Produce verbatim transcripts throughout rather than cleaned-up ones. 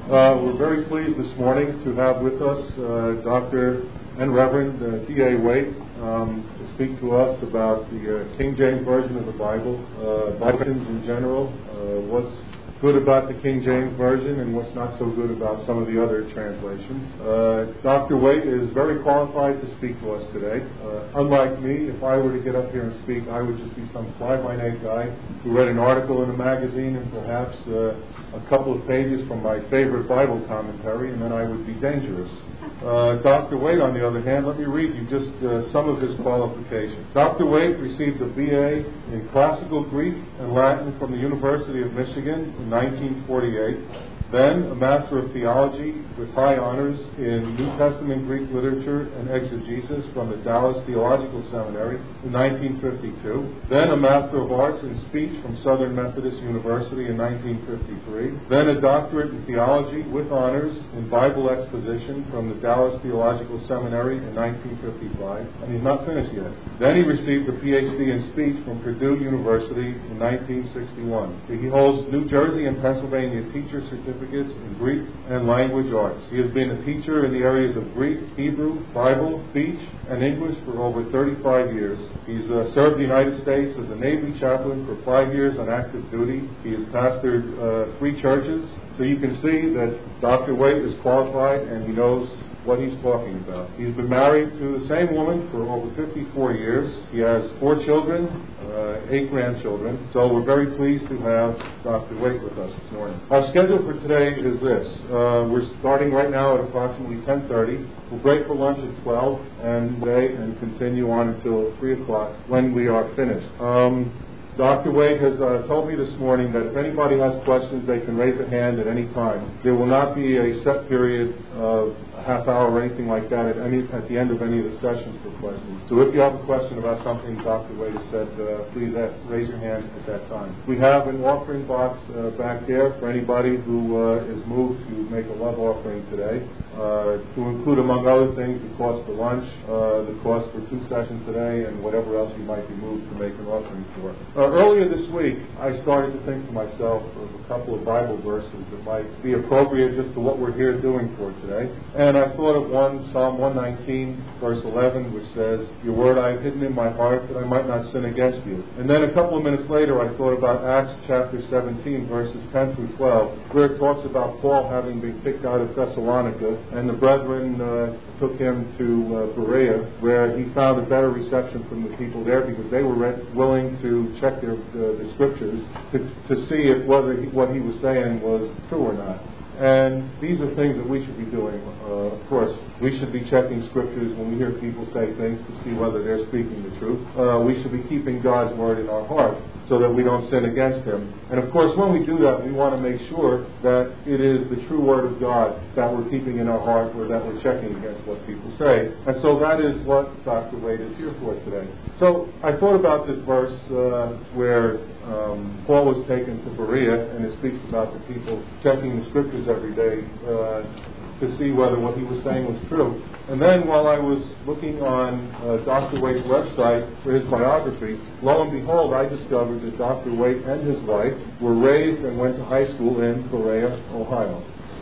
Uh, we're very pleased this morning to have with us uh, Doctor and Reverend uh, D A Waite um, to speak to us about the uh, King James Version of the Bible, uh, Bibles in general, uh, what's good about the King James Version and what's not so good about some of the other translations. Uh, Doctor Waite is very qualified to speak to us today. Uh, unlike me, if I were to get up here and speak, I would just be some fly-by-night guy who read an article in a magazine and perhaps uh, a couple of pages from my favorite Bible commentary, and then I would be dangerous. Uh, Doctor Waite, on the other hand, let me read you just uh, some of his qualifications. Doctor Waite received a B A in Classical Greek and Latin from the University of Michigan in nineteen forty-eight. Then a Master of Theology with high honors in New Testament Greek literature and exegesis from the Dallas Theological Seminary in nineteen fifty-two. Then a Master of Arts in Speech from Southern Methodist University in nineteen fifty-three. Then a Doctorate in Theology with honors in Bible exposition from the Dallas Theological Seminary in nineteen fifty-five. And he's not finished yet. Then he received a P H D in Speech from Purdue University in nineteen sixty-one. He holds New Jersey and Pennsylvania teacher certificates in Greek and language arts. He has been a teacher in the areas of Greek, Hebrew, Bible, speech, and English for over thirty-five years. He's uh, served the United States as a Navy chaplain for five years on active duty. He has pastored uh, three churches. So you can see that Doctor Waite is qualified and he knows what he's talking about. He's been married to the same woman for over fifty-four years. He has four children, uh, eight grandchildren. So we're very pleased to have Doctor Waite with us this morning. Our schedule for today is this. Uh, we're starting right now at approximately ten thirty. We'll break for lunch at twelve and today and continue on until three o'clock when we are finished. Um, Doctor Waite has uh, told me this morning that if anybody has questions, they can raise a hand at any time. There will not be a set period of a half hour or anything like that at any at the end of any of the sessions for questions. So if you have a question about something Doctor Waite has said, uh, please ask, raise your hand at that time. We have an offering box uh, back there for anybody who uh, is moved to make a love offering today, uh, to include, among other things, the cost for lunch, uh, the cost for two sessions today, and whatever else you might be moved to make an offering for. Uh, earlier this week, I started to think to myself of a couple of Bible verses that might be appropriate just to what we're here doing for today. And I thought of one, Psalm one nineteen, verse eleven, which says, "Your word I have hidden in my heart that I might not sin against you." And then a couple of minutes later, I thought about Acts chapter seventeen, verses ten through twelve, where it talks about Paul having been kicked out of Thessalonica, and the brethren uh, took him to uh, Berea, where he found a better reception from the people there because they were re- willing to check their, uh, the scriptures to, to see if whether he, what he was saying was true or not. And these are things that we should be doing. Uh, of course, we should be checking scriptures when we hear people say things to see whether they're speaking the truth. Uh, we should be keeping God's word in our heart so that we don't sin against Him. And of course, when we do that, we want to make sure that it is the true word of God that we're keeping in our heart or that we're checking against what people say. And so that is what Doctor Waite is here for today. So I thought about this verse uh, where Um, Paul was taken to Berea, and it speaks about the people checking the scriptures every day uh, to see whether what he was saying was true. And then while I was looking on uh, Doctor Waite's website for his biography, lo and behold, I discovered that Doctor Waite and his wife were raised and went to high school in Berea, Ohio.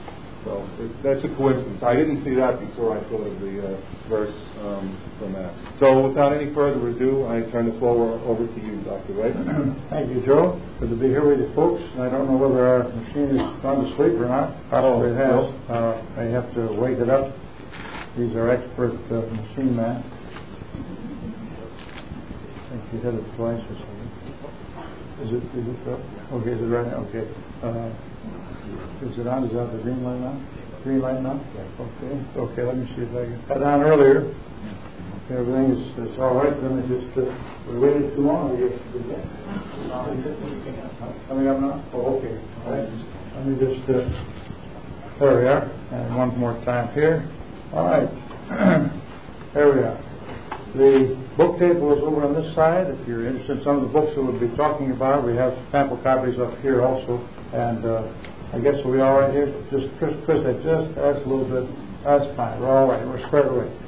So it, that's a coincidence. I didn't see that before I thought of the uh, verse um, from Acts. So without any further ado, I turn the floor over to you, Doctor Waite. Thank you, Joe. Good to be here with you folks. I don't know whether our machine has gone to sleep or not. Probably it has. Uh, I have to wake it up. These are expert uh, machine men. I think you hit it twice or something. Is it, is it up? Okay, is it right now? Okay. Uh, Is it on? Is that the green light now? Green light now? Yeah. Okay. Okay, let me see if I can. Got on earlier. Okay, everything is, is all right. Then I just, uh, we waited too long. I guess. Coming up now? Oh, okay. All right. Let me just, uh, there we are. And one more time here. All right. There we are. The book table is over on this side. If you're interested in some of the books that we'll be talking about, we have sample copies up here also. And uh, I guess we'll be all right here. Just, Chris, Chris, I just asked a little bit. That's fine. We're all right. We're squared away.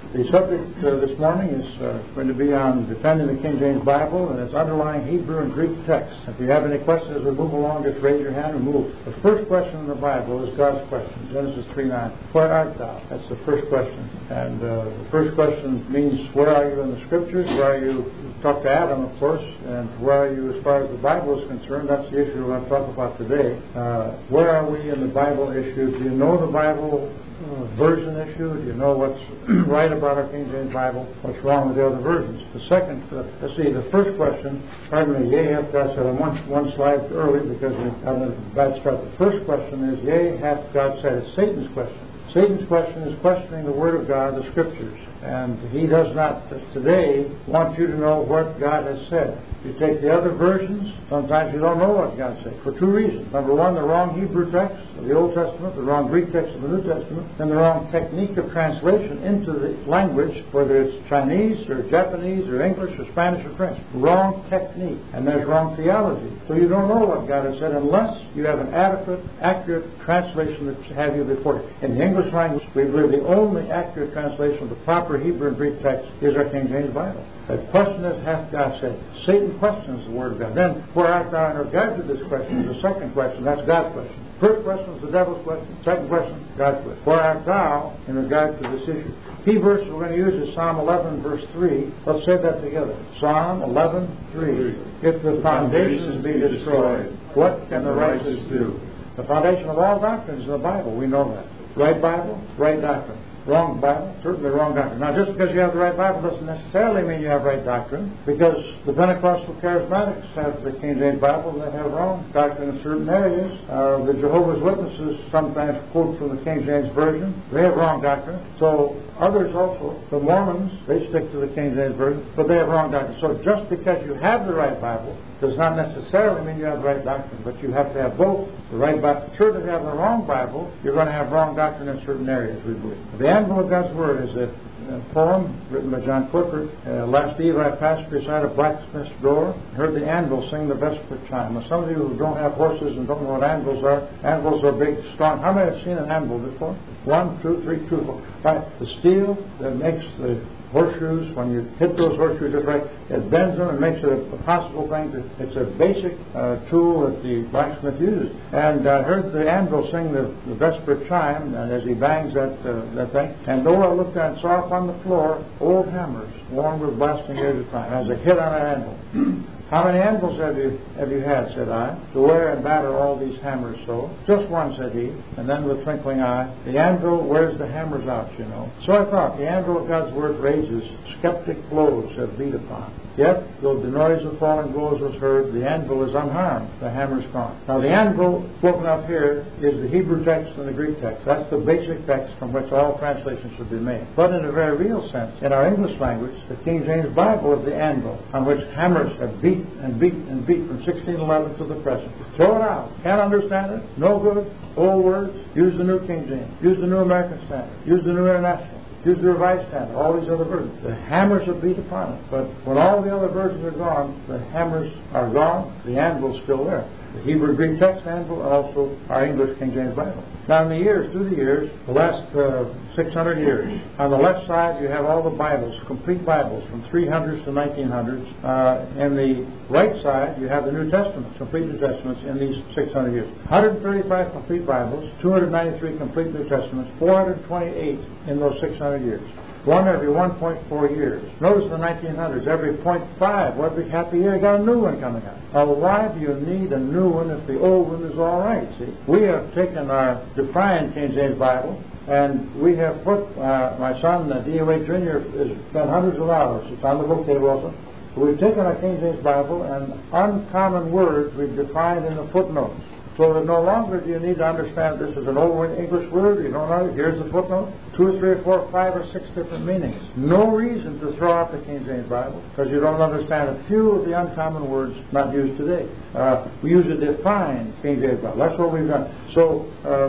The subject uh, this morning is uh, going to be on defending the King James Bible and its underlying Hebrew and Greek texts. If you have any questions as we move along, just raise your hand and move. The first question in the Bible is God's question, Genesis three nine. Where art thou? That's the first question. And uh, the first question means where are you in the Scriptures? Where are you? Talk to Adam, of course, and where are you as far as the Bible is concerned? That's the issue we're going to talk about today. Uh, where are we in the Bible issue? Do you know the Bible uh, version issue? Do you know what's right about our King James Bible? What's wrong with the other versions? The second, uh, let's see, the first question, pardon me, yea, hath God said, on one, one slide early because we've had a bad start. The first question is, yea, hath God said? It's Satan's question. Satan's question is questioning the Word of God, the Scriptures. And he does not today want you to know what God has said. You take the other versions, sometimes you don't know what God said for two reasons. Number one, the wrong Hebrew text of the Old Testament, the wrong Greek text of the New Testament, and the wrong technique of translation into the language, whether it's Chinese or Japanese or English or Spanish or French. Wrong technique. And there's wrong theology. So you don't know what God has said unless you have an adequate, accurate translation that have you before you. In the English language, we believe the only accurate translation of the proper Hebrew and Greek text is our King James Bible. The question is, hath God said? Satan questions the Word of God. Then, where art thou in regard to this question is the second question. That's God's question. First question is the devil's question. Second question, God's question. Where art thou in regard to this issue? Key verse we're going to use is Psalm eleven, verse three. Let's say that together. Psalm eleven, three. If the foundations be destroyed, what can the righteous do? The foundation of all doctrines is the Bible. We know that. Right Bible, right doctrine. Wrong Bible, certainly wrong doctrine. Now, just because you have the right Bible doesn't necessarily mean you have right doctrine, because the Pentecostal charismatics have the King James Bible and they have wrong doctrine in certain areas. Uh, the Jehovah's Witnesses sometimes quote from the King James Version. They have wrong doctrine. So others also, the Mormons, they stick to the King James Version, but they have wrong doctrine. So just because you have the right Bible does not necessarily mean you have the right doctrine, but you have to have both. The right Bible. Sure, if you have the wrong Bible, you're going to have wrong doctrine in certain areas, we believe. The anvil of God's Word is a, a poem written by John Clifford. Uh, last eve I passed beside a blacksmith's door and heard the anvil sing the vesper chime. Now, some of you who don't have horses and don't know what anvils are, anvils are big, strong. How many have seen an anvil before? One, two, three, two, four. Right. The steel that makes the horseshoes, when you hit those horseshoes just right, it bends them and makes it a, a possible thing. To, it's a basic uh, tool that the blacksmith uses. And I heard the anvil sing the, the vesper chime, and as he bangs that uh, that thing, and though I looked and saw upon the floor old hammers, worn with blasting years of time, as a hit on an anvil. How many anvils have you have you had, said I, to wear and batter all these hammers so? Just one, said he, and then with twinkling eye, the anvil wears the hammers out, you know. So I thought, the anvil of God's Word rages, skeptic blows have beat upon. Yet, though the noise of falling blows was heard, the anvil is unharmed, the hammer's gone. Now the anvil spoken of here is the Hebrew text and the Greek text. That's the basic text from which all translations should be made. But in a very real sense, in our English language, the King James Bible is the anvil on which hammers have beat and beat and beat from sixteen eleven to the present. Throw it out. Can't understand it. No good. Old words. Use the New King James. Use the New American Standard. Use the New International. Use the Revised Standard. All these other versions. The hammers have beat upon it. But when all the other versions are gone, the hammers are gone. The anvil's still there. The Hebrew Greek text anvil and also our English King James Bible. Now in the years, through the years, the last uh, six hundred years, on the left side you have all the Bibles, complete Bibles from three hundreds to nineteen hundreds. Uh, in the right side you have the New Testaments, complete New Testaments in these six hundred years. one hundred thirty-five complete Bibles, two hundred ninety-three complete New Testaments, four hundred twenty-eight in those six hundred years. One every one point four years. Notice the nineteen hundreds, every zero point five. Every half a year, you got a new one coming out. Now, why do you need a new one if the old one is all right? See, we have taken our Defiant King James Bible, and we have put, uh, my son, uh, D A Wade Junior, has spent hundreds of hours. It's on the book table also. We've taken our King James Bible, and uncommon words we've defined in the footnotes. So that no longer do you need to understand this is an old English word. You don't know. Here's the footnote. Two or three or four, five or six different meanings. No reason to throw out the King James Bible because you don't understand a few of the uncommon words not used today. Uh, we use a defined King James Bible. That's what we've done. So uh,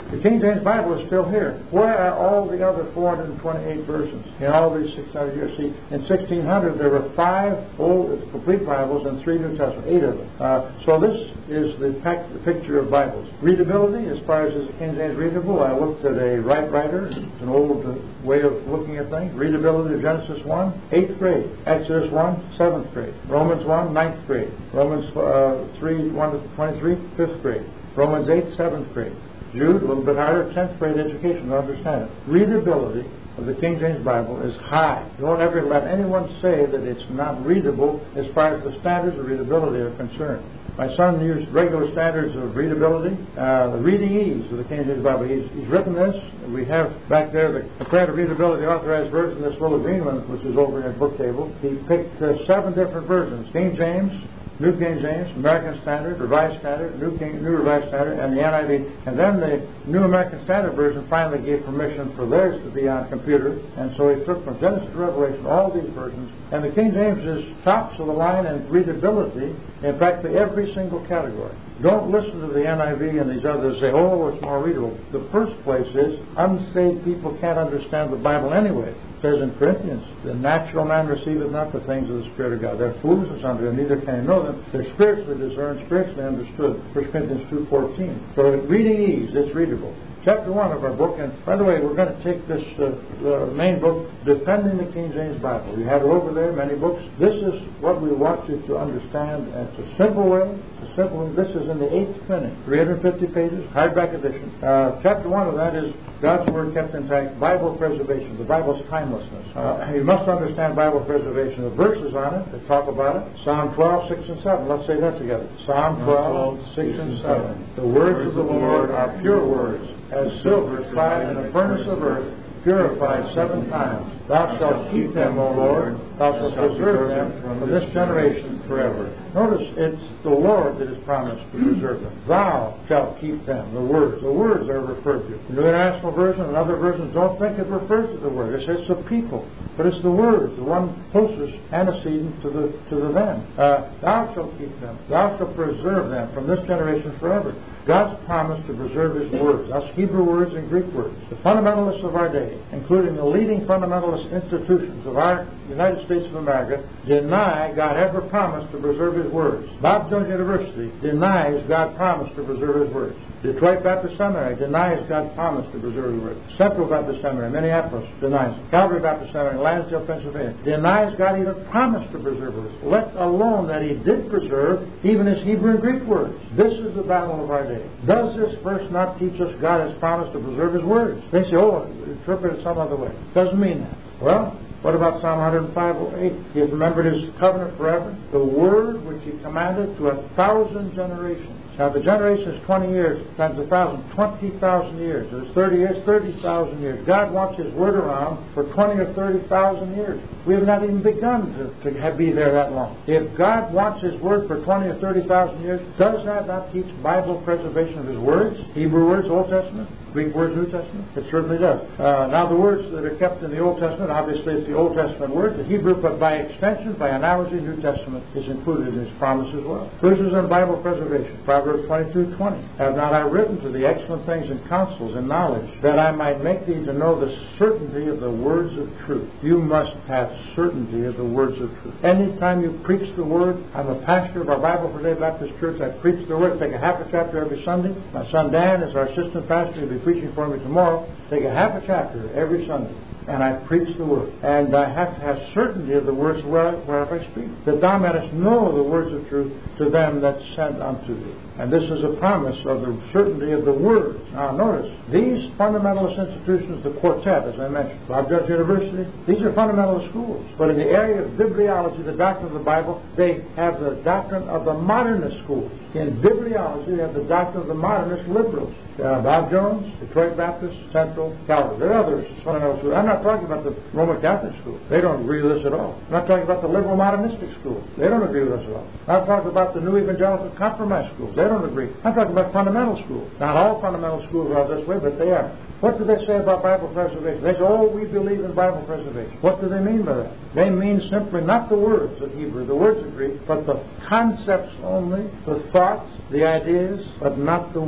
The King James Bible is still here. Where are all the other four hundred twenty-eight versions in all these six hundred years? See, in sixteen hundred there were five old complete Bibles and three New Testaments, eight of them. Uh, so this is the, pack, the picture of Bibles. Readability, as far as is the King James readable, I looked at a Wright writer. It's an old uh, way of looking at things. Readability of Genesis one, eighth grade. Exodus one, seventh grade. Romans one, ninth grade. Romans uh, three, one to twenty-three, fifth grade. Romans eight, seventh grade. Jude, a little bit harder, tenth grade education to understand it. Readability of the King James Bible is high. Don't ever let anyone say that it's not readable as far as the standards of readability are concerned. My son used regular standards of readability, uh, the reading ease of the King James Bible. He's, he's written this. We have back there the comparative readability authorized version, this little green one, which is over in his book table. He picked uh, seven different versions: King James, New King James, American Standard, Revised Standard, New King, New Revised Standard, and the N I V. And then the New American Standard Version finally gave permission for theirs to be on computer. And so he took from Genesis to Revelation all these versions. And the King James is tops of the line in readability in practically every single category. Don't listen to the N I V and these others say, oh, it's more readable. The first place is unsaved people can't understand the Bible anyway. It says in Corinthians, the natural man receiveth not the things of the Spirit of God. They're foolishness unto him, neither can he know them. They're spiritually discerned, spiritually understood. First Corinthians two fourteen. So reading ease, it's readable. Chapter one of our book, and by the way, we're going to take this uh, the main book, Defending the King James Bible. We have it over there, many books. This is what we want you to understand. It's a simple way. It's a simple way. This is in the eighth printing, three hundred fifty pages, hardback edition. Uh, chapter one of that is God's Word kept intact, Bible preservation, the Bible's timelessness. Uh, you must understand Bible preservation. The verses on it that talk about it, Psalm twelve, six and seven. Let's say that together. Psalm twelve, six and seven. The words of the Lord are pure words, as silver tried in a furnace of earth, purified seven times. Thou shalt keep them, O Lord. Thou shalt preserve them from this generation forever. Notice it's the Lord that has promised to preserve them. Thou shalt keep them. The words. The words are referred to. The New International Version and other versions don't think it refers to the word. It says the people. But it's the words, the one closest antecedent to the to the them. Uh, thou shalt keep them. Thou shalt preserve them from this generation forever. God's promise to preserve His words. That's Hebrew words and Greek words. The fundamentalists of our day, including the leading fundamentalist institutions of our United States of America, deny God ever promised to preserve His words. Bob Jones University denies God promised to preserve His words. Detroit Baptist Seminary denies God promised to preserve His words. Central Baptist Seminary, Minneapolis, denies it. Calvary Baptist Seminary, Lansdale, Pennsylvania, denies God even promised to preserve His words, let alone that He did preserve even His Hebrew and Greek words. This is the battle of our day. Does this verse not teach us God has promised to preserve His words? They say, oh, interpret it some other way. Doesn't mean that. Well, what about Psalm one oh five, eight? He has remembered His covenant forever, the word which He commanded to a thousand generations. Now, the generation is twenty years times a thousand, twenty thousand years. There's thirty years, thirty thousand years. God wants His word around for twenty or thirty thousand years. We have not even begun to, to have, be there that long. If God wants His word for twenty or thirty thousand years, does that not teach Bible preservation of His words? Hebrew words, Old Testament? Greek words, New Testament? It certainly does. Uh, now, the words that are kept in the Old Testament, obviously it's the Old Testament words, the Hebrew, but by extension, by analogy, New Testament is included in His promise as well. Verses on Bible preservation. Proverbs twenty-two twenty. Have not I written to thee excellent things and counsels and knowledge, that I might make thee to know the certainty of the words of truth? You must have certainty of the words of truth. Anytime you preach the word, I'm a pastor of our Bible for Day Baptist Church. I preach the word. Take a half a chapter every Sunday. My son Dan is our assistant pastor. He'll be preaching for me tomorrow. Take a half a chapter every Sunday, and I preach the word. And I have to have certainty of the words wherever I speak, that thou mayest know the words of truth to them that sent unto thee. And this is a promise of the certainty of the words. Now notice, these fundamentalist institutions, the quartet, as I mentioned, Bob Jones University, these are fundamentalist schools. But in the area of bibliology, the doctrine of the Bible, they have the doctrine of the modernist schools. In bibliology, they have the doctrine of the modernist liberals. Uh, Bob Jones, Detroit Baptist, Central, Calvary. There are others. Fundamental I'm not talking about the Roman Catholic school. They don't agree with this at all. I'm not talking about the liberal modernistic school. They don't agree with us at all. I'm not talking about the new evangelical compromise schools. They don't agree. I'm talking about fundamental schools. Not all fundamental schools are this way, but they are. What do they say about Bible preservation? They say, oh, we believe in Bible preservation. What do they mean by that? They mean simply not the words of Hebrew, the words of Greek, but the concepts only, the thoughts, the ideas, but not the words.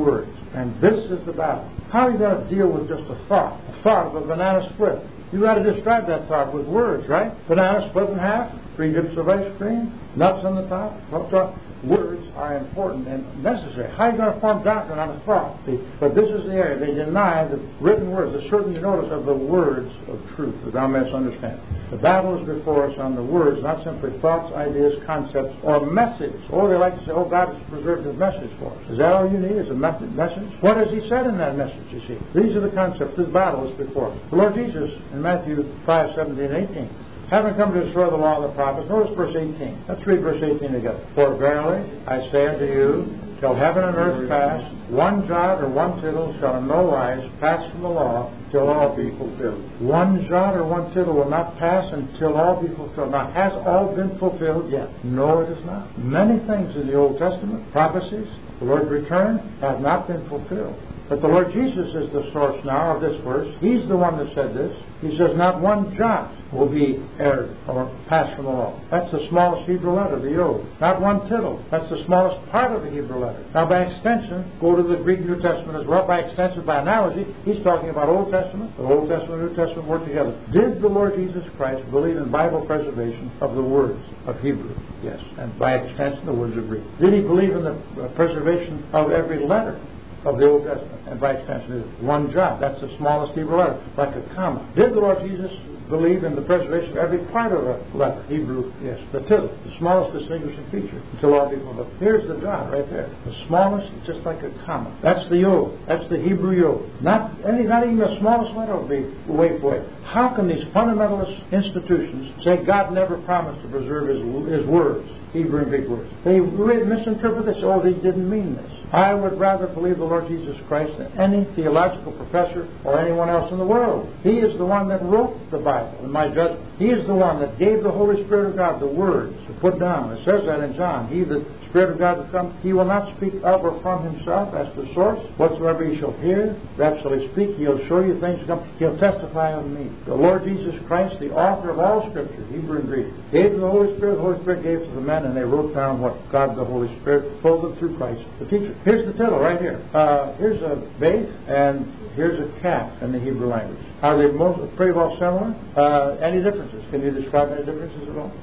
And this is the battle. How are you going to deal with just a thought? A thought of a banana split. You've got to describe that thought with words, right? Banana split in half, three dips of ice cream, nuts on the top, top, top. Words are important and necessary. How are you going to form doctrine on a thought? See, but this is the area. They deny the written words, the certain notice of the words of truth, that thou mayest understand. The battle is before us on the words, not simply thoughts, ideas, concepts, or message. Or they like to say, oh, God has preserved His message for us. Is that all you need, is a method, message? What has He said in that message, you see? These are the concepts. This battle is before us. The Lord Jesus, in Matthew five, seventeen, eighteen, having come to destroy the law of the prophets. Notice verse eighteen. Let's read verse eighteen together. For verily I say unto you, till heaven and earth pass, one jot or one tittle shall in no wise pass from the law till all be fulfilled. One jot or one tittle will not pass until all be fulfilled. Now, has all been fulfilled yet? No, it is not. Many things in the Old Testament, prophecies, the Lord's return, have not been fulfilled. But the Lord Jesus is the source now of this verse. He's the one that said this. He says not one jot will be erred or passed from the law. That's the smallest Hebrew letter, the Yod. Not one tittle. That's the smallest part of the Hebrew letter. Now, by extension, go to the Greek New Testament as well. By extension, by analogy, he's talking about Old Testament. The Old Testament and New Testament work together. Did the Lord Jesus Christ believe in Bible preservation of the words of Hebrew? Yes. And by extension, the words of Greek. Did he believe in the preservation of every letter of the Old Testament? And by extension, one jot. That's the smallest Hebrew letter, like a comma. Did the Lord Jesus believe in the preservation of every part of a letter? Hebrew, yes. The tittle, the smallest distinguishing feature, until all people know. Here's the jot right there. The smallest, just like a comma. That's the Yod. That's the Hebrew Yod. Not any, not even the smallest letter will be way for it. How can these fundamentalist institutions say God never promised to preserve His, his words? Hebrew and Greek words. They misinterpret this. Oh, they didn't mean this. I would rather believe the Lord Jesus Christ than any theological professor or anyone else in the world. He is the one that wrote the Bible, in my judgment. He is the one that gave the Holy Spirit of God the words to put down. It says that in John. He, the Spirit of God will come. He will not speak of or from Himself as the source. Whatsoever He shall hear, that shall He speak. He'll show you things to come. He'll testify of me. The Lord Jesus Christ, the author of all Scripture, Hebrew and Greek, gave to the Holy Spirit. The Holy Spirit gave to the men, and they wrote down what God, the Holy Spirit, told them through Christ, the teacher. Here's the tittle right here. Uh, here's a base, and here's a calf in the Hebrew language. Are they most pretty well similar? Uh, any differences? Can you describe any differences at all?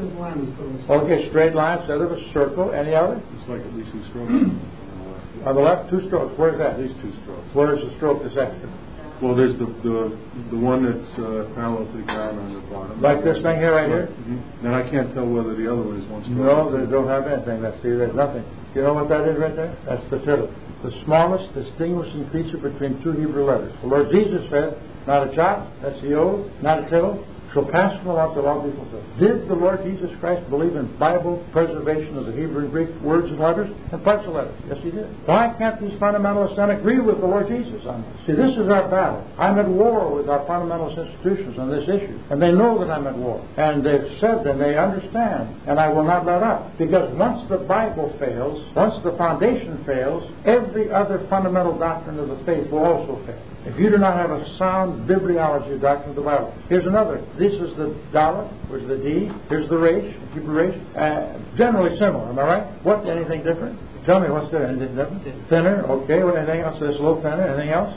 Okay, straight line instead of a circle. Any other? It's like at least two strokes. On the left, two strokes. Where's that? At least two strokes. Where's the stroke that's extra? Well, there's the the, the one that's uh, parallel to the ground on the bottom. Like this thing here right here? Mm-hmm. And I can't tell whether the other one is one stroke. No, they don't have anything. Let's see, there's nothing. You know what that is right there? That's the tittle. The smallest distinguishing feature between two Hebrew letters. The Lord Jesus said, not a jot, that's the Yod, not a tittle, shall pass from the law till all be fulfilled. Did the Lord Jesus Christ believe in Bible preservation of the Hebrew and Greek words and letters and parts of letters? Yes, He did. Why can't these fundamentalists then agree with the Lord Jesus on this? See, this is our battle. I'm at war with our fundamentalist institutions on this issue, and they know that I'm at war. And they've said and they understand, and I will not let up. Because once the Bible fails, once the foundation fails, every other fundamental doctrine of the faith will also fail. If you do not have a sound bibliology doctrine of the Bible. Here's another. This is the Dalet, here's the D, here's the Resh, Hebrew Resh. Uh, generally similar, am I right? What, anything different? Tell me what's there, anything different? Thinner, okay, what, anything else? This a little thinner, anything else?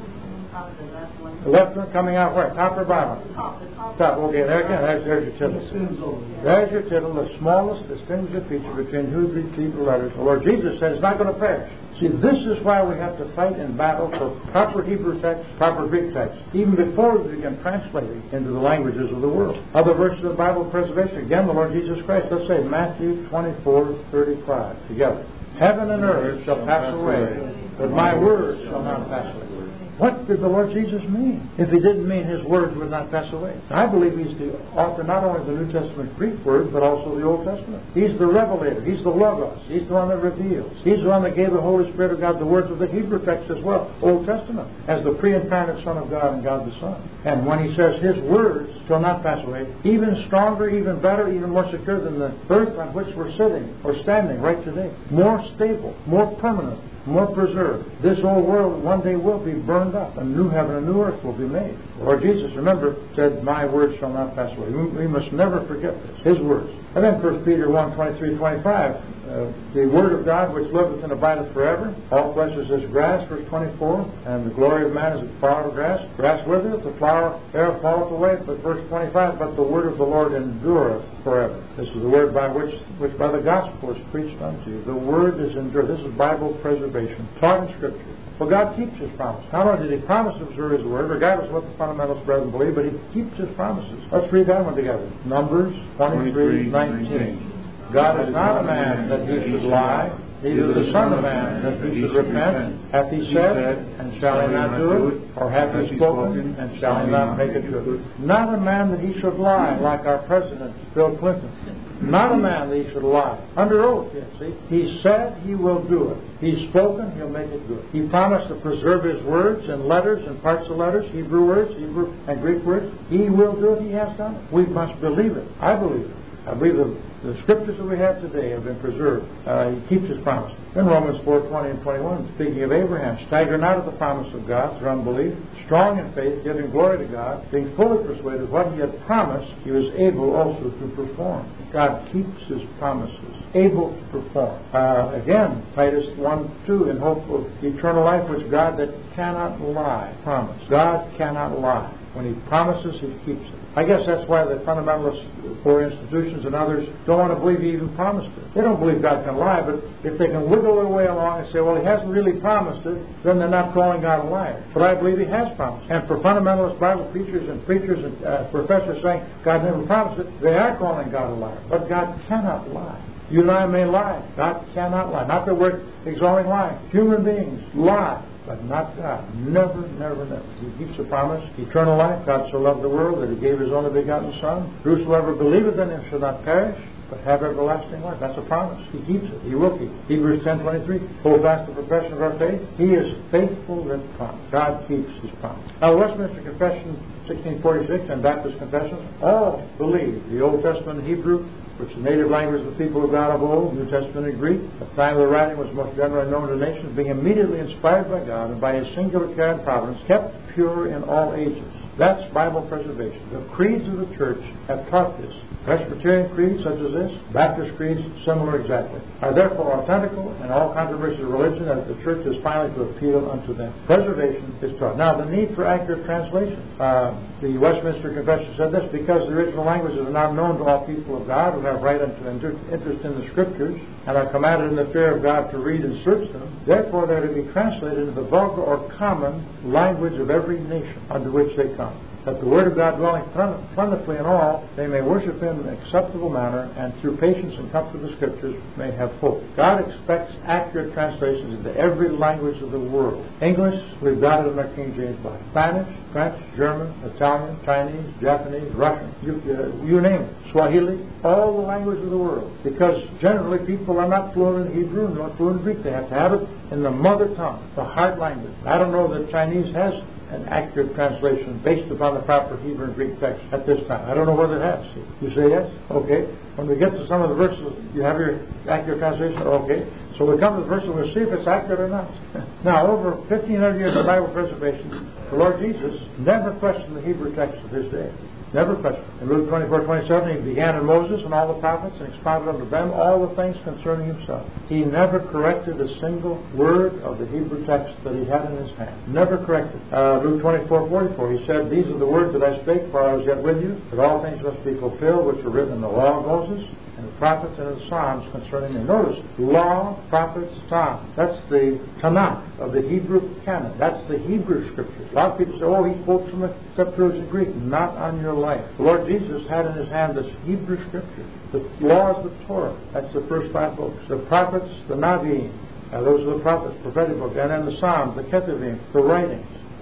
The left one coming out where? Top or bottom? Top. The top. Top, okay, there again, there's, there's your tittle. There's your tittle, the smallest distinguishing feature between Hebrew and Hebrew letters. The Lord Jesus said it's not going to perish. See, this is why we have to fight and battle for proper Hebrew text, proper Greek text, even before we begin translating into the languages of the world. Other verses of Bible preservation, again, the Lord Jesus Christ. Let's say Matthew twenty-four thirty-five together. Heaven and earth shall pass away, but my words shall not pass away. What did the Lord Jesus mean if He didn't mean His words would not pass away? I believe He's the author not only of the New Testament Greek words, but also the Old Testament. He's the revelator. He's the Logos. He's the one that reveals. He's the one that gave the Holy Spirit of God the words of the Hebrew text as well, Old Testament, as the pre-incarnate Son of God and God the Son. And when He says His words shall not pass away, even stronger, even better, even more secure than the earth on which we're sitting or standing right today, more stable, more permanent more preserved. This old world one day will be burned up. A new heaven and new earth will be made. The Lord Jesus, remember, said, my words shall not pass away. We, we must never forget this, His words. And then First Peter one, twenty-three, twenty-five, uh, the Word of God which liveth and abideth forever. All flesh is as grass, verse twenty-four, and the glory of man is the flower of grass. Grass withereth, the flower thereof falleth away. But verse twenty-five, but the word of the Lord endureth forever. This is the word by which, which by the gospel is preached unto you. The word is endured. This is Bible preservation, taught in Scripture. Well, God keeps His promise. Not only did He promise to preserve His word, regardless of what the fundamentalist brethren believe, but He keeps His promises. Let's read that one together. Numbers twenty-three, nineteen. God is not a man that He should lie, neither the Son of Man that He should repent. Hath He said, and shall He not do it? Or hath He spoken, and shall He not make it good? Not a man that He should lie, like our President, Bill Clinton. Not a man that He should lie. Under oath, you see. He said He will do it. He's spoken, He'll make it good. He promised to preserve His words and letters and parts of letters, Hebrew words, Hebrew and Greek words. He will do it. He has done it. We must believe it. I believe it. I believe the, the scriptures that we have today have been preserved. Uh, he keeps His promise. In Romans four, twenty and twenty-one, speaking of Abraham, stagger not at the promise of God through unbelief, strong in faith, giving glory to God, being fully persuaded what He had promised, He was able also to perform. God keeps His promises, able to perform. Uh, again, Titus one, two, in hope of eternal life, which God that cannot lie promised. God cannot lie. When He promises, He keeps it. I guess that's why the fundamentalists or institutions and others don't want to believe He even promised it. They don't believe God can lie, but if they can wiggle their way along and say, well, He hasn't really promised it, then they're not calling God a liar. But I believe He has promised. And for fundamentalist Bible preachers and preachers and uh, professors saying God never promised it, they are calling God a liar. But God cannot lie. You and I may lie. God cannot lie. Not that we're exalting lying. Human beings lie. But not God. Never, never, never. He keeps a promise. Eternal life. God so loved the world that He gave His only begotten Son. Whosoever believeth in Him shall not perish, but have everlasting life. That's a promise. He keeps it. He will keep it. Hebrews ten twenty-three. Hold fast the profession of our faith. He is faithful that promise. God keeps His promise. Now, the Westminster Confession sixteen forty-six and Baptist Confessions all believe the Old Testament in Hebrew, which the native language of the people of God of old, New Testament in Greek. At the time of the writing was most generally known to nations, being immediately inspired by God and by His singular care and providence, kept pure in all ages. That's Bible preservation. The creeds of the church have taught this. Presbyterian creeds such as this, Baptist creeds similar exactly, are therefore authentical in all controversies of religion as the church is finally to appeal unto them. Preservation is taught. Now, the need for accurate translation. Uh, the Westminster Confession said this, because the original languages are not known to all people of God who have right into interest in the Scriptures and are commanded in the fear of God to read and search them, therefore they are to be translated into the vulgar or common language of every nation under which they come, that the Word of God dwelling plentifully in all, they may worship Him in an acceptable manner, and through patience and comfort of the Scriptures may have hope. God expects accurate translations into every language of the world. English, we've got it in our King James Bible. Spanish, French, German, Italian, Chinese, Japanese, Russian, you, uh, you name it. Swahili, all the languages of the world. Because generally people are not fluent in Hebrew and not fluent in Greek. They have to have it in the mother tongue, the heart language. I don't know that Chinese has an accurate translation based upon the proper Hebrew and Greek text at this time. I don't know whether it has. You say yes? Okay. When we get to some of the verses, you have your accurate translation? Okay. So we come to the verse and we'll see if it's accurate or not. Now, over fifteen hundred years of Bible preservation, the Lord Jesus never questioned the Hebrew text of His day. Never questioned. In Luke twenty-four twenty-seven, He began in Moses and all the prophets and expounded unto them all the things concerning Himself. He never corrected a single word of the Hebrew text that He had in His hand. Never corrected. Uh, Luke twenty-four forty-four, He said, these are the words that I spake while I was yet with you, that all things must be fulfilled which were written in the law of Moses, and the prophets and the Psalms concerning me. Notice, law, prophets, Psalms. That's the Tanakh of the Hebrew canon. That's the Hebrew Scriptures. A lot of people say, oh, he quotes from the Septuagint Greek. Not on your life. The Lord Jesus had in His hand this Hebrew Scripture. The law is the Torah. That's the first five books. The prophets, the Naviim. Uh, those are the prophets, prophetic books. And then the Psalms, the Ketuvim, the writings.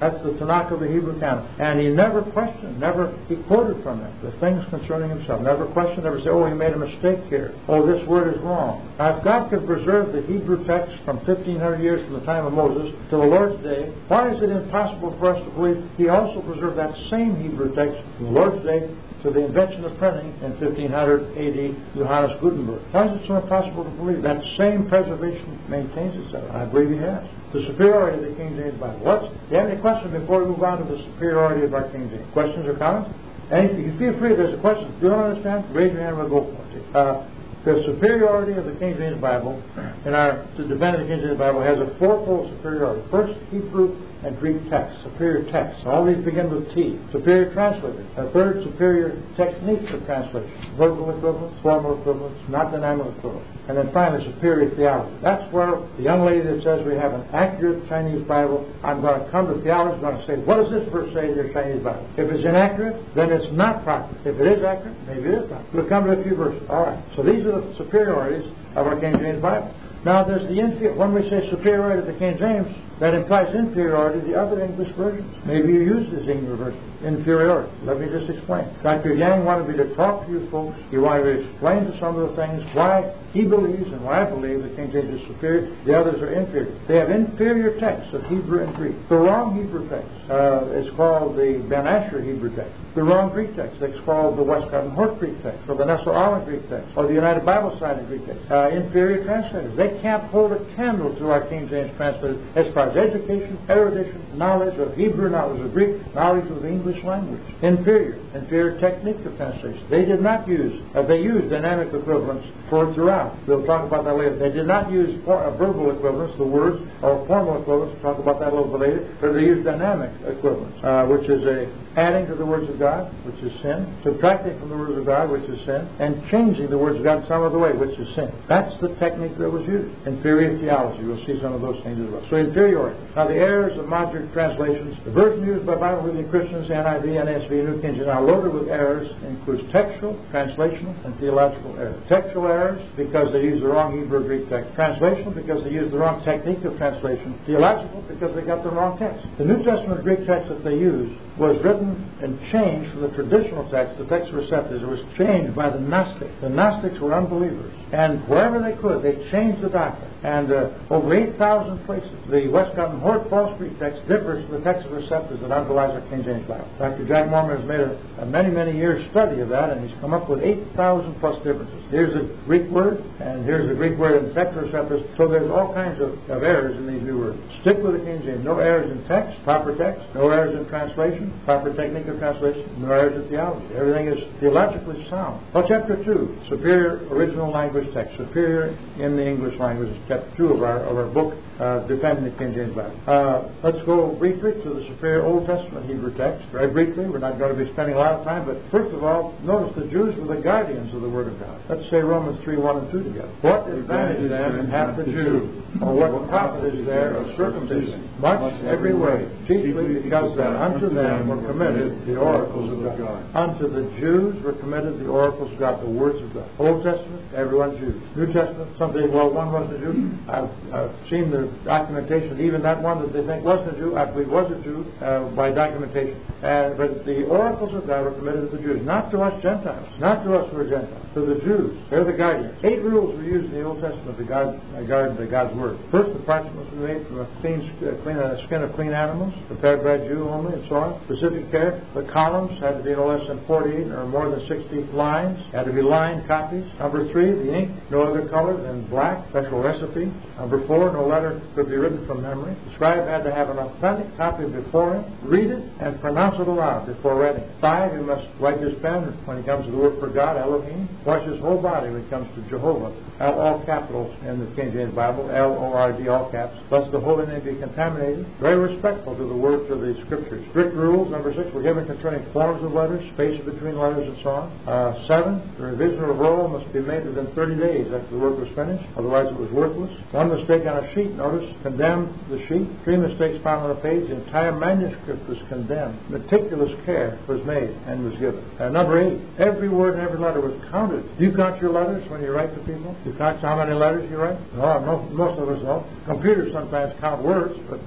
That's the Tanakh of the Hebrew canon. And he never questioned, never, he quoted from it, the things concerning himself. Never questioned, never said, oh, he made a mistake here. Oh, this word is wrong. Now, if God could preserve the Hebrew text from fifteen hundred years from the time of Moses to the Lord's day, why is it impossible for us to believe he also preserved that same Hebrew text from the Lord's day to the invention of printing in fifteen hundred A D, Johannes Gutenberg? Why is it so impossible to believe that same preservation maintains itself? I believe he has. The superiority of the King James Bible. What's, do you have any questions before we move on to the superiority of our King James? Questions or comments? And you feel free if there's a question. Do you don't understand? Raise your hand and we'll go for it. Uh, the superiority of the King James Bible, in our, to defend the King James Bible, has a fourfold superiority. First, Hebrew and Greek text, superior text. All these begin with T. Superior translators. A third, superior techniques of translation. Verbal equivalence, formal equivalence, not dynamic equivalence. And then finally, superior theology. That's where the young lady that says we have an accurate Chinese Bible, I'm going to come to theology, I'm going to say, what does this verse say in your Chinese Bible? If it's inaccurate, then it's not proper. If it is accurate, maybe it is proper. We'll come to a few verses. All right. So these are the superiorities of our King James Bible. Now, there's the inferior. When we say superiority to the King James, that implies inferiority to the other English versions. Maybe you use this English version. Inferiority. Let me just explain. Doctor Yang wanted me to talk to you folks. He wanted me to explain to some of the things why he believes and why I believe the King James is superior. The others are inferior. They have inferior texts of Hebrew and Greek. The wrong Hebrew text uh, is called the Ben Asher Hebrew text. The wrong Greek text is called the Westcott and Hort Greek text, or the Nestle Aland Greek text, or the United Bible Society Greek text. Uh, inferior translators. They can't hold a candle to our King James translators as far as education, erudition, knowledge of Hebrew, knowledge of Greek, knowledge of the English language. Inferior. Inferior technique of translation. They did not use, uh, they used dynamic equivalents for throughout. We'll talk about that later. They did not use for, uh, verbal equivalents, the words, or formal equivalents. We'll talk about that a little bit later. But they used dynamic equivalents, uh, which is a adding to the words of God, which is sin, subtracting from the words of God, which is sin, and changing the words of God in some other way, which is sin. That's the technique that was used. Inferior theology. We'll see some of those things as well. So inferiority. Now the errors of modern translations, the version used by Bible-reading Christians, N I V, N S V, New King James, are loaded with errors, includes textual, translational, and theological errors. Textual errors because they use the wrong Hebrew or Greek text. Translational because they use the wrong technique of translation. Theological because they got the wrong text. The New Testament Greek text that they used was written and changed from the traditional text, the text receptors. It was changed by the Gnostics. The Gnostics were unbelievers. And wherever they could, they changed the doctrine. And uh, over eight thousand places, the Westcott and Hort false Greek text differs from the text receptors that underlies our King James Bible. Doctor Jack Mormon has made a, a many, many years study of that, and he's come up with eight thousand plus differences. Here's a Greek word, and here's a Greek word in text receptors. So there's all kinds of, of errors in these new words. Stick with the King James. No errors in text, proper text. No errors in translation, proper technique of translation. No errors in theology. Everything is theologically sound. Well, chapter two, superior original language text. Superior in the English language is chapter two of our, of our book, uh, Defending the King James Bible. Uh, let's go briefly to the superior Old Testament Hebrew text. Very briefly. We're not going to be spending a lot of time, but first of all, notice the Jews were the guardians of the Word of God. Let's say Romans three, one and two together. What advantage then hath the Jew, or what profit is there of circumcision? Much every way, chiefly because that unto them were committed the oracles of God. Unto the Jews were committed the oracles of God, the words of God. Old Testament, everyone Jews. New Testament, some say, well, one wasn't a Jew. I've, I've seen the documentation, even that one that they think wasn't a Jew, I believe was a Jew uh, by documentation. Uh, but the oracles of God were committed to the Jews, not to us Gentiles, not to us who are Gentiles, to the Jews. They're the guardians. Eight rules were used in the Old Testament to guard, uh, guard the God's Word. First, the parchment was made from a clean, uh, clean uh, skin of clean animals, prepared by a Jew only, and so on. Specific care. The columns had to be no less than forty-eight or more than sixty lines. Had to be lined copies. Number three, the ink, no other color than black, special recipe. Number four, no letter could be written from memory. The scribe had to have an authentic copy before him, read it, and pronounce it aloud before writing it. Five, he must wipe his pen when he comes to the word for God, Elohim. Wash his whole body when he comes to Jehovah. L, all capitals in the King James Bible, L O R D, all caps. Lest the holy name be contaminated. Very respectful to the words of the Scriptures. Strict rules, number six, were given concerning forms of letters, space between letters, and so on. Uh, seven, the revision of roll must be made within thirty days after the work was finished, otherwise it was worthless. One mistake on a sheet, notice, condemned the sheet. Three mistakes found on a page, the entire manuscript was condemned. Meticulous care was made and was given. Uh, number eight, every word and every letter was counted. Do you count your letters when you write to people? Do you count how many letters you write? No, most, most of us don't. Computers sometimes count words, but uh,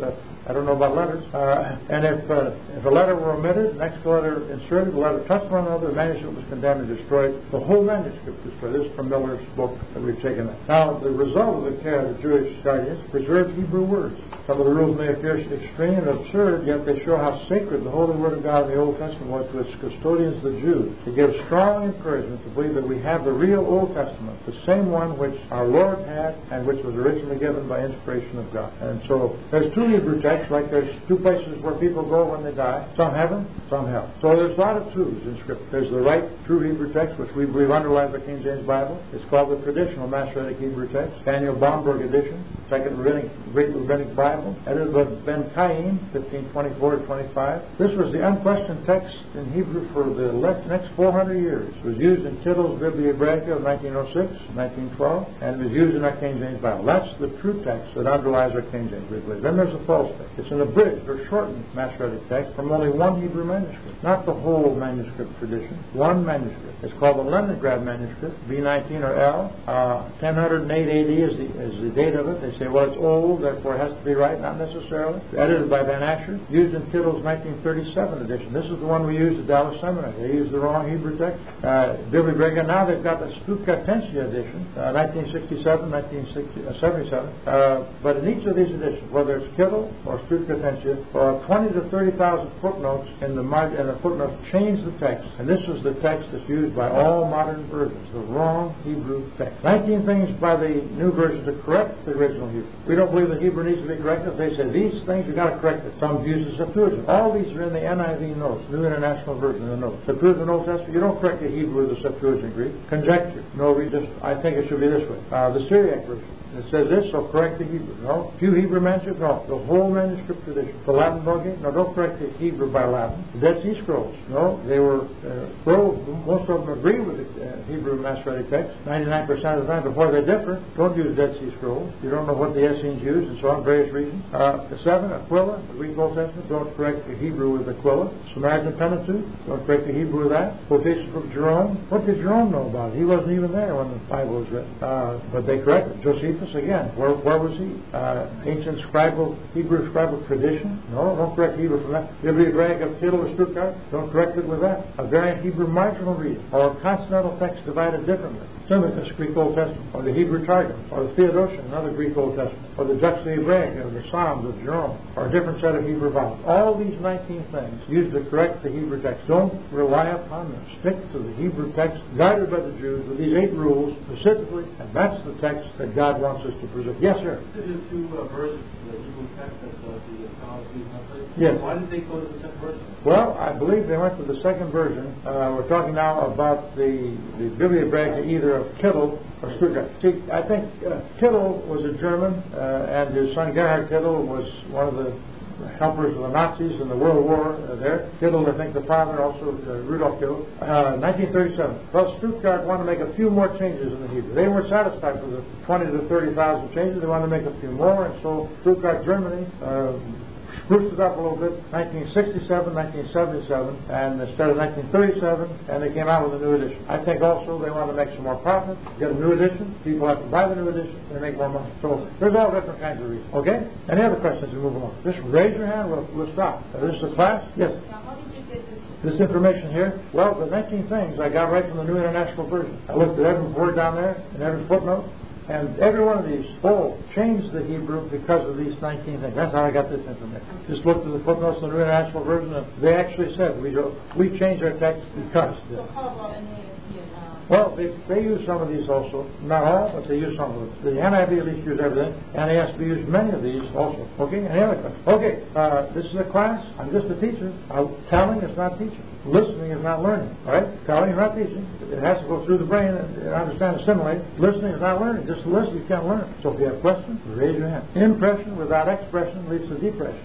I don't know about letters. Uh, and if uh, if a letter were omitted, next letter inserted, the letter touched one another, the manuscript was condemned and destroyed. The whole manuscript destroyed. This is from Miller's book that we've taken. Now, the result of the care of the Jewish guardians preserved Hebrew words. Some of the rules may appear extreme and absurd, yet they show how sacred the Holy Word of God in the Old Testament was to its custodians, the Jews. They give strong encouragement to believe that we have the real Old Testament, the same one which our Lord had and which was originally given by inspiration of God. And so there's two Hebrew texts, like there's two places where people go when they die. Some heaven, some hell. So there's a lot of twos in Scripture. There's the right true Hebrew text, which we believe underlies the King James Bible. It's called the traditional Masoretic Hebrew text, Daniel Baumberg edition, Second Rabbinic, Great Rabbinic Bible, edited by Ben Chaim, fifteen twenty-four to twenty-five. This was the unquestioned text in Hebrew for the next four hundred years. It was used in Tyndale's Biblia Hebraica of nineteen oh six, nineteen twelve, and it was used in our King James Bible. That's the true text that underlies our King James Bible. Then there's a false text. It's an abridged or shortened Masoretic text from only one Hebrew manuscript, not the whole manuscript tradition. One manuscript. It's called the Leningrad manuscript, B nineteen or L. Uh, ten oh eight A D is the, is the date of it. They say, well, it's old, therefore it has to be right. Not necessarily. Edited by Van Asher. Used in Tyndale's nineteen thirty-seven edition. This is the one we used at Dallas Seminary. They used the wrong Hebrew text. Uh, Biblia Hebraica. Now they've got the Stukatensia edition, uh, nineteen sixty-seven, nineteen seventy-seven. Uh, but in each of these editions, whether it's Kittel or Stukatensia, or twenty to thirty thousand footnotes in the margin, and the footnotes change the text. And this is the text that's used by all modern versions, the wrong Hebrew text. nineteen things by the new version to correct the original Hebrew. We don't believe the Hebrew needs to be corrected. They say these things you've got to correct it. Some use the Septuagint. All these are in the N I V notes, New International Version of the notes. Septuagint Old Testament, you don't correct the Hebrew with the Septuagint Greek. Conjecture. No, we just, I think it should be this way. Uh, the Syriac version. It says this, so correct the Hebrew. No. Few Hebrew manuscripts? No. The whole manuscript tradition. The Latin Vulgate? No, don't correct the Hebrew by Latin. The Dead Sea Scrolls? No. They were, uh, scrolls, most of them agree with the uh, Hebrew Masoretic text. ninety-nine percent of the time, before they differ, don't use Dead Sea Scrolls. You don't know what the Essenes used, and so on, various reasons. Uh, the seven, Aquila, the Greek Old Testament, don't correct the Hebrew with Aquila. Samaritan Pentateuch, don't correct the Hebrew with that. Quotation from Jerome. What did Jerome know about it? He wasn't even there when the Bible was written. Uh, but they corrected. Josephus, again, where, where was he? Uh, ancient scribal, Hebrew scribal tradition? No, don't correct Hebrew from that. Biblia Hebraica of Tyndale or Stuttgart? Don't correct it with that. A variant Hebrew marginal reading, or a consonantal text divided differently. Symmachus, Greek Old Testament, or the Hebrew Targum, or the Theodotion, another Greek Old Testament, or the Juxta Hebraica, or the Psalms of Jerome, or a different set of Hebrew vowels. All these nineteen things used to correct the Hebrew text. Don't rely upon them. Stick to the Hebrew text guided by the Jews with these eight rules specifically, and that's the text that God wants us to preserve. Yes, sir? There are two uh, versions of the Hebrew text that uh, the scholars use. Yes. Why did they go to the second version? Well, I believe they went to the second version. Uh, we're talking now about the, the Biblia Hebraica either of Kittel or Stuttgart. See, I think uh, Kittel was a German, uh, and his son Gerhard Kittel was one of the helpers of the Nazis in the World War uh, there. Kittel, I think the father, also uh, Rudolf Kittel. Uh, nineteen thirty-seven. Well, Stuttgart wanted to make a few more changes in the Hebrew. They weren't satisfied with the twenty to thirty thousand changes. They wanted to make a few more, and so Stuttgart, Germany, uh, spruced it up a little bit, nineteen sixty-seven, nineteen seventy-seven, and instead of nineteen thirty-seven, and they came out with a new edition. I think also they want to make some more profit, get a new edition. People have to buy the new edition, they make more money. So there's all different kinds of reasons. Okay? Any other questions as we move along? Just raise your hand, we'll, we'll stop. Uh, this is a class? Yes? Now, how did you get this? This information here? Well, the nineteen things I got right from the New International Version. I looked at every word down there and every footnote. And every one of these, oh, changed the Hebrew because of these nineteen things. That's how I got this information. Just looked at the footnotes in the New International Version, and they actually said, we we changed our text because. So how about N A S B and uh, Well, they, they use some of these also. Not all, but they use some of them. The N I V at least use everything. N A S B used many of these also. Okay, any other questions? Okay, uh, this is a class. I'm just a teacher. Uh, telling is not teaching. Listening is not learning. All right? Telling is not teaching. It has to go through the brain and understand and assimilate. Listening is not learning. Just listen, you can't learn. So if you have questions, raise your hand. Impression without expression leads to depression.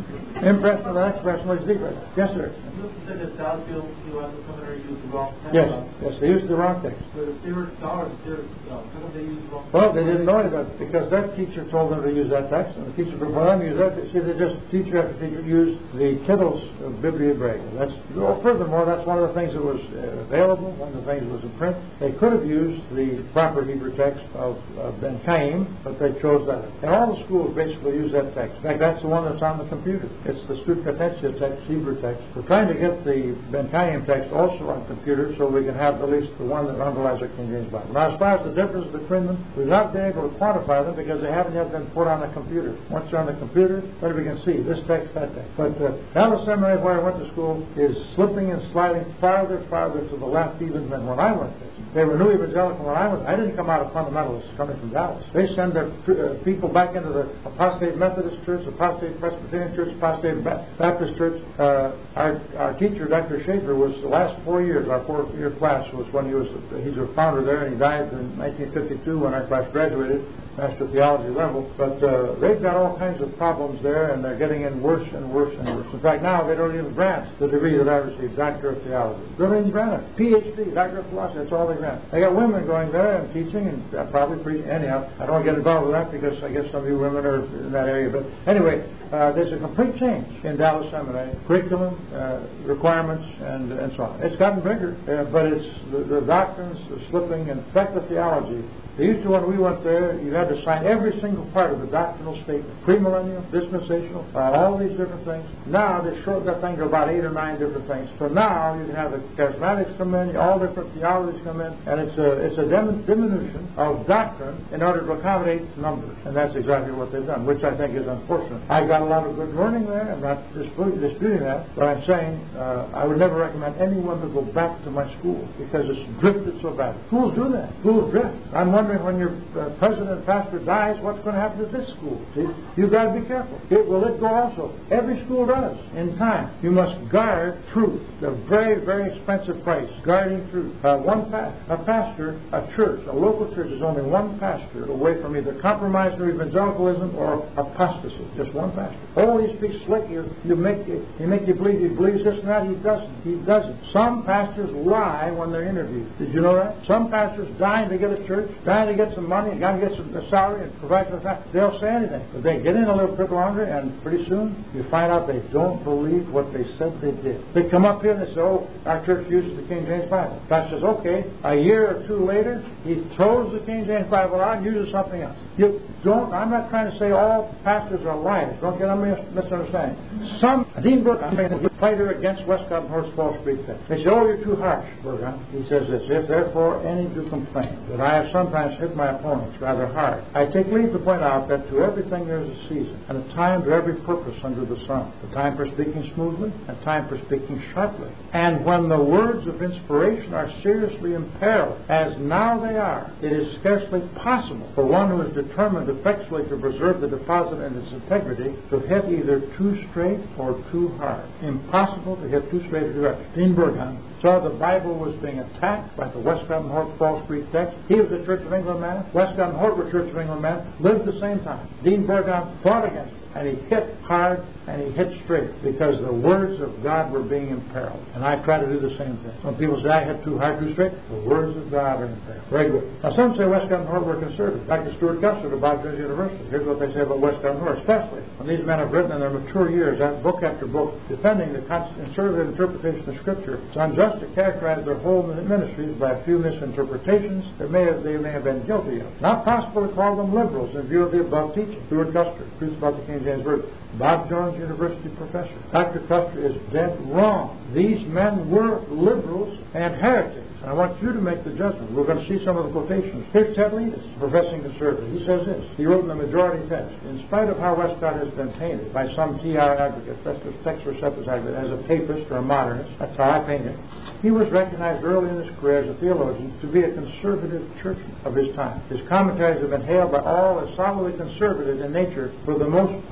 Impressed with the next person was deeper. Yes, sir. You said that Southfield Theological Seminary used the wrong text. Yes, yes, they used the wrong text. But if they were scholars, they're, uh, how come they use the wrong text? Well, they didn't know any about it because that teacher told them to use that text, and the teacher before them used that. See, they just teacher after teacher used the Kittle's uh, Biblia Hebraica. That's well, furthermore, that's one of the things that was uh, available. One of the things that was in print. They could have used the proper Hebrew text of uh, Ben Chaim, but they chose that. And all the schools basically use that text. In fact, that's the one that's on the computer. It's the Stuttgartensia text, Hebrew text. We're trying to get the Ben Chaim text also on computer so we can have at least the one that underlies the King James Bible. Now, as far as the difference between them, we've not been able to quantify them because they haven't yet been put on the computer. Once they're on the computer, then we can see this text, that text. But uh, Dallas Seminary, where I went to school, is slipping and sliding farther, farther to the left even than when I went there. They were new evangelical when I went. I didn't come out of fundamentalists coming from Dallas. They send their uh, people back into the apostate Methodist Church, apostate Presbyterian Church, apostate Baptist Church. Uh, our, our teacher, Doctor Schaefer, was the last four years, our four-year class was when he was, he's a founder there, and he died in nineteen fifty-two when our class graduated, Master of Theology level. But uh, they've got all kinds of problems there, and they're getting in worse and worse and worse. In fact, now they don't even grant the degree that I received, Doctor of Theology. They don't even grant it. P H D, Doctor of Philosophy, that's all they grant. They got women going there and teaching and uh, probably preaching. Anyhow, I don't get involved with that because I guess some of you women are in that area. But anyway, uh, there's a complete change in Dallas Seminary, curriculum, uh, requirements, and and so on. It's gotten bigger, uh, but it's the, the doctrines are slipping. In fact, the theology. They used to, when we went there, you had to sign every single part of the doctrinal statement. Premillennial, dispensational, uh, all these different things. Now they shortened that thing to about eight or nine different things. So now you can have the charismatics come in, all different theologies come in, and it's a it's a dim- diminution of doctrine in order to accommodate numbers. And that's exactly what they've done, which I think is unfortunate. I got a lot of good learning there. I'm not disputing, disputing that, but I'm saying uh, I would never recommend anyone to go back to my school because it's drifted so bad. Schools do that. Schools drift. I'm wondering when your uh, president pastor dies, what's going to happen to this school? See, you've got to be careful. It will it go also. Every school does in time. You must guard truth. The very, very expensive price. Guarding truth. Uh, one pa- a pastor, a church, a local church is only one pastor away from either compromise or evangelicalism or apostasy. Just one pastor. Oh, he speaks slick. You, you make you, you make you believe he believes this and that. He doesn't. He doesn't. Some pastors lie when they're interviewed. Did you know that? Some pastors dying to get a church, dying to get some money, and got to get some a salary and provide for the family. They'll say anything. But they get in a little bit longer, and pretty soon you find out they don't believe what they said they did. They come up here and they say, oh, our church uses the King James Bible. Pastor says, okay. A year or two later, he throws the King James Bible out and uses something else. You don't, I'm not trying to say all pastors are liars. Don't get a misunderstanding. Some, Dean Burgon, a fighter against Westcott and Horse Falls Street thing. They say, oh, you're too harsh, Burgon. He says this, if therefore any do complain that I have sometimes hit my opponents rather hard, I take leave to point out that to everything there is a season, and a time to every purpose under the sun. A time for speaking smoothly, a time for speaking sharply. And when the words of inspiration are seriously imperiled, as now they are, it is scarcely possible for one who is determined effectually to preserve the deposit and its integrity to hit either too straight or too hard. Impossible to hit too straight or too hard. Dean Burgon saw the Bible was being attacked by the Westcott and Hort Falls Street text. He was a Church of England man. Westcott and Hort were Church of England men. Lived the same time. Dean Burgon fought against it. And he hit hard and he hit straight because the words of God were being imperiled. And I try to do the same thing. Some people say I hit too hard, too straight. The words of God are imperiled. Very good. Now some say Westcott and Hort were conservative. Doctor Stuart Custer of Bob Jones University. Here's what they say about Westcott and Hort, especially when these men have written in their mature years, book after book, defending the conservative interpretation of Scripture. It's unjust to characterize their whole ministries by a few misinterpretations that may have, they may have been guilty of. Not possible to call them liberals in view of the above teaching. Stuart Custer, Truth About the King James Version. Bob Jones University professor. Doctor Custer is dead wrong. These men were liberals and heretics. And I want you to make the judgment. We're going to see some of the quotations. Here's Ted Leadis, professing conservative. He says this. He wrote in the majority text, in spite of how Westcott has been painted by some T R advocates, Festus Text Receptus advocate, as a papist or a modernist, that's how I paint it, he was recognized early in his career as a theologian to be a conservative churchman of his time. His commentaries have been hailed by all as solidly conservative in nature for the most part.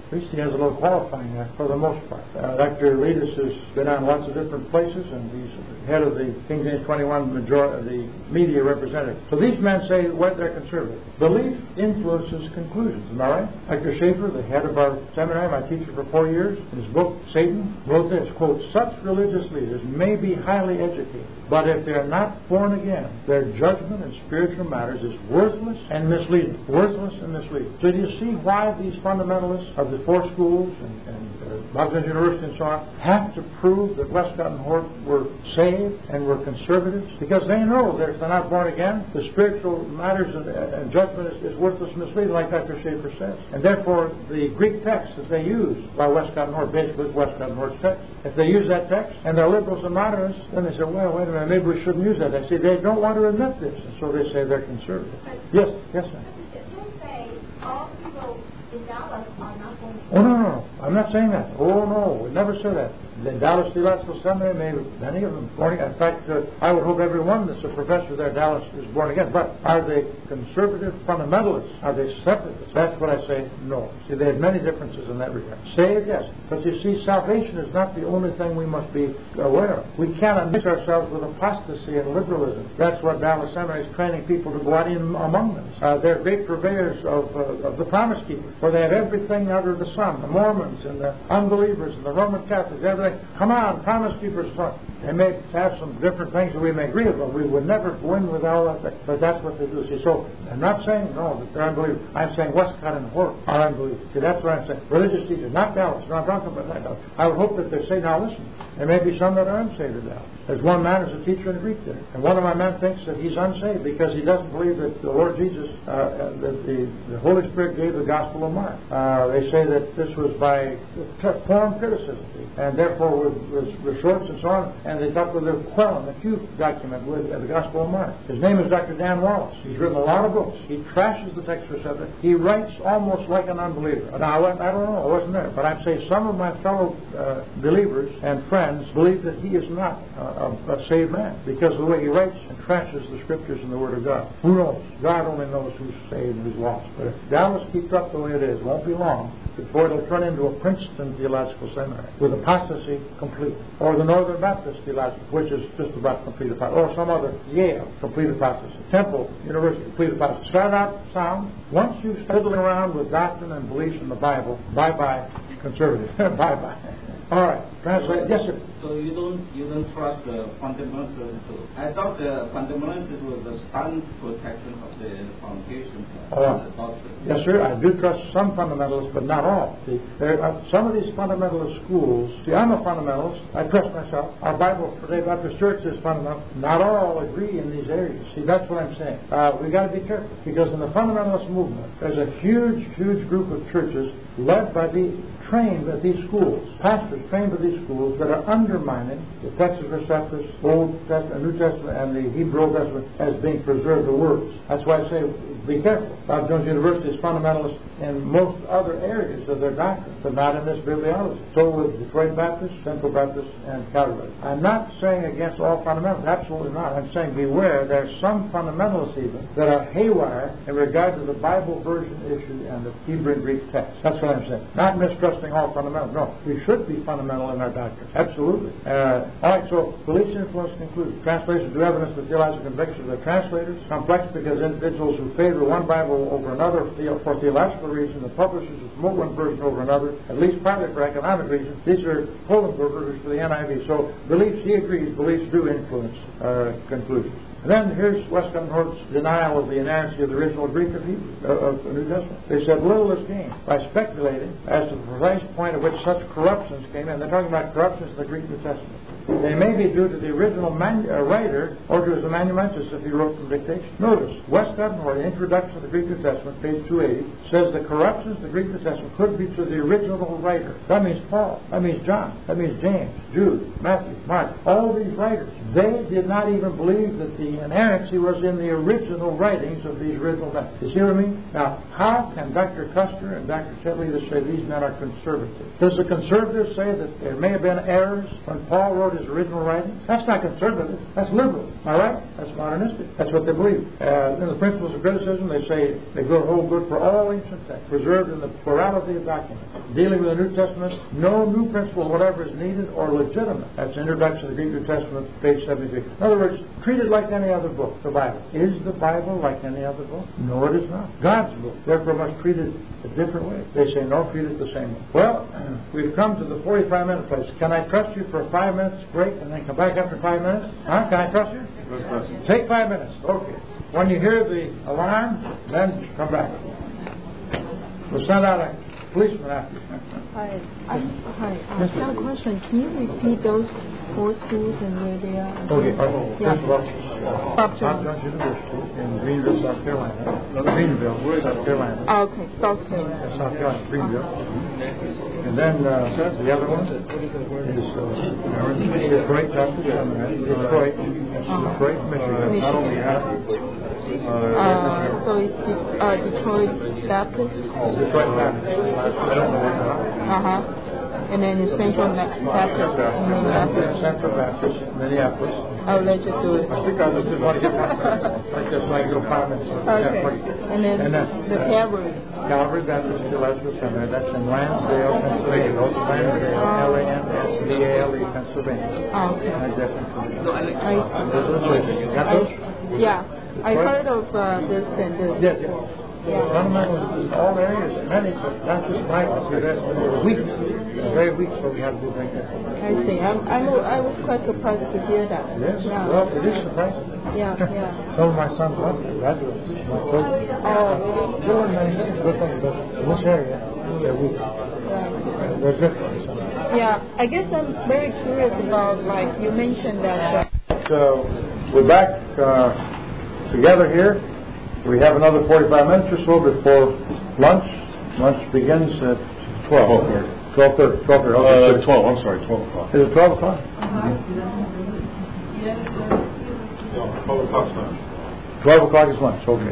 At least he has a little qualifying there for the most part. Uh, Doctor Leadus has been on lots of different places, and he's head of the King James twenty-one major- the media representative. So these men say well, they're conservative. Belief influences conclusions. Am I right? Doctor Schaefer, the head of our seminary, my teacher for four years, in his book, Satan, wrote this, quote, such religious leaders may be highly educated, but if they're not born again, their judgment in spiritual matters is worthless and misleading. Worthless and misleading. So do you see why these fundamentalists of the four schools and, and uh, Boston University and so on have to prove that Westcott and Hort were saved and were conservatives? Because they know that if they're not born again, the spiritual matters and, and judgment is, is worthless and misleading, like Doctor Schaefer says. And therefore, the Greek text that they use by Westcott and Hort basically is Westcott and Hort's text. If they use that text and they're liberals and modernists, then they say, well, wait a minute, maybe we shouldn't use that. They say they don't want to admit this, and so they say they're conservative. Yes, yes, ma'am. All people in Dallas are not going to... Oh, no, no, no. I'm not saying that. Oh, no. We never said that. The Dallas Theological Seminary, maybe many of them born again. In fact, uh, I would hope everyone that's a professor there at Dallas is born again. But are they conservative fundamentalists? Are they separatists? That's what I say, no. See, they have many differences in that regard. Saved, yes. But you see, salvation is not the only thing we must be aware of. We cannot mix ourselves with apostasy and liberalism. That's what Dallas Seminary is training people to go out in among them. Uh, they're great purveyors of, uh, of the Promise Keepers, for they have everything under the sun. The Mormons and the unbelievers and the Roman Catholics, everything. Come on, Promise Keepers. They may have some different things that we may agree with, but we would never go in with all that. But that's what they do. See, so I'm not saying, no, that they're unbelievers. I'm saying Westcott and Hort are unbelievers. See, that's what I'm saying. Religious teachers, not Dallas. No, I'm talking about that. I would hope that they say, now listen, there may be some that are unsaved at Dallas. There's one man who's a teacher in Greek there. And one of my men thinks that he's unsaved because he doesn't believe that the Lord Jesus, uh, that the, the Holy Spirit gave the Gospel of Mark. Uh, they say that this was by form criticism. And therefore was, was, was shorts and so on. And they talk with the Quellen, the Q document with uh, the Gospel of Mark. His name is Doctor Dan Wallace. He's written a lot of books. He trashes the text for subject. He writes almost like an unbeliever. Now, I, I don't know. I wasn't there. But I'm saying some of my fellow uh, believers and friends believe that he is not uh, A, a saved man because of the way he writes and trashes the Scriptures and the Word of God. Who knows? God only knows who's saved and who's lost. But if Dallas keeps up the way it is, it won't be long before it'll turn into a Princeton Theological Seminary with apostasy complete, or the Northern Baptist Theological, which is just about complete apostasy, or some other Yale complete apostasy, Temple University complete apostasy. Start out sound. Once you start fiddling around with doctrine and beliefs in the Bible, bye bye conservative. bye bye. All right, translate. Yes, sir. So you don't you don't trust the fundamentals. I thought the fundamentals was the stand protection of the foundation Oh, of the doctrine. Yes, sir. I do trust some fundamentalists, but not all. See, there are some of these fundamentalist schools. See, I'm a fundamentalist. I trust myself. Our Bible for Today Baptist Church is fundamental. Not all agree in these areas. See, that's what I'm saying. Uh, we got to be careful because in the fundamentalist movement, there's a huge, huge group of churches led by the trained at these schools, pastors trained at these schools that are undermining the Texas Receptus, Old Testament, New Testament, and the Hebrew Old Testament as being preserved words. That's why I say be careful. Bob Jones University is fundamentalist in most other areas of their doctrine, but not in this bibliology. So with Detroit Baptist, Central Baptist, and Calvary. I'm not saying against all fundamentalists. Absolutely not. I'm saying beware. There are some fundamentalists even that are haywire in regard to the Bible version issue and the Hebrew and Greek text. That's what I'm saying. Not mistrusting all fundamentals. No, we should be fundamental in our doctrine. Absolutely. Uh, all right. So beliefs influence conclusion. Translations do evidence the theological convictions of the translators. Complex because individuals who favor one Bible over another for theological reasons, the publishers who promote one version over another, at least partly for economic reasons. These are Hohenberger, who's for the N I V. So beliefs, he agrees, beliefs do influence uh, conclusions. And then here's Westcott and Hort's denial of the inerrancy of the original Greek of Hebrew, uh, of the New Testament. They said little is gained by speculating as to the precise point at which such corruptions came in. They're talking about corruptions in the Greek New Testament. They may be due to the original manu- uh, writer or to his amanuensis if he wrote from dictation. Notice, Westcott and Hort, the introduction to the Greek New Testament, page two eighty, says the corruptions of the Greek New Testament could be to the original writer. That means Paul. That means John. That means James, Jude, Matthew, Mark. All these writers, they did not even believe that the the inerrancy was in the original writings of these original men. You see what I mean? Now, how can Doctor Custer and Doctor Tedley say these men are conservative? Does the conservative say that there may have been errors when Paul wrote his original writings? That's not conservative. That's liberal. Am I right? That's modernistic. That's what they believe. Uh, in the Principles of Criticism, they say they hold good for all ancient texts, preserved in the plurality of documents. Dealing with the New Testament, no new principle whatever is needed or legitimate. That's Introduction to the Greek New Testament, page seventy-six. In other words, treat it like any other book, the Bible. Is the Bible like any other book? No, it is not. God's book. Therefore, must treat it a different way. They say, no, treat it the same way. Well, we've come to the forty-five minute place. Can I trust you for a five minutes break and then come back after five minutes? Huh? Can I trust you? Take five minutes. Okay. When you hear the alarm, then come back. We'll send out a policeman after you. Hi. I, hi. I have a question. Can you repeat those four schools and where they are? Okay. Oh, yeah. First of all, Bob Jones University in Greenville, South Carolina. Greenville, South Carolina. Oh, okay. South Carolina. South Carolina, Greenville. And then uh, the other one is uh, Detroit Baptist Seminary. Detroit, Detroit, Michigan. Not only that. Uh, so it's De- uh, Detroit Baptist? Detroit Baptist. I don't know what. Uh-huh. And then it's Central Baptist in Minneapolis. Central Baptist, Minneapolis. I'll let you do it. I think I just want to get like this, like go five minutes. Okay. And then, and then the Calvary. Calvary Baptist Theological Seminary. That's in Lansdale, Pennsylvania. Lansdale, L A N S D A L E, Pennsylvania. Oh, okay. I definitely. I, got those? Yeah. I heard of uh, this and this. Yes, yes. Yeah. Fundamentally, in all areas, many, but not just Bible. See, that's weak. Very weak, so we have to do things. I see. I'm, I'm, I was quite surprised to hear that. Yes. Yeah. Well, it is surprising. Yeah, yeah. Some of my sons love to graduate. My children. Oh, There are many good things, but in this area, they're weak. yeah. They're different. So. Yeah. I guess I'm very curious about, like, you mentioned that. Uh, So, we're back uh, together here. We have another forty-five minutes or so before lunch. Lunch begins at twelve. twelve thirty. twelve thirty. Uh, twelve, I'm sorry, twelve o'clock. Is it twelve o'clock? twelve o'clock lunch. twelve o'clock is lunch, okay.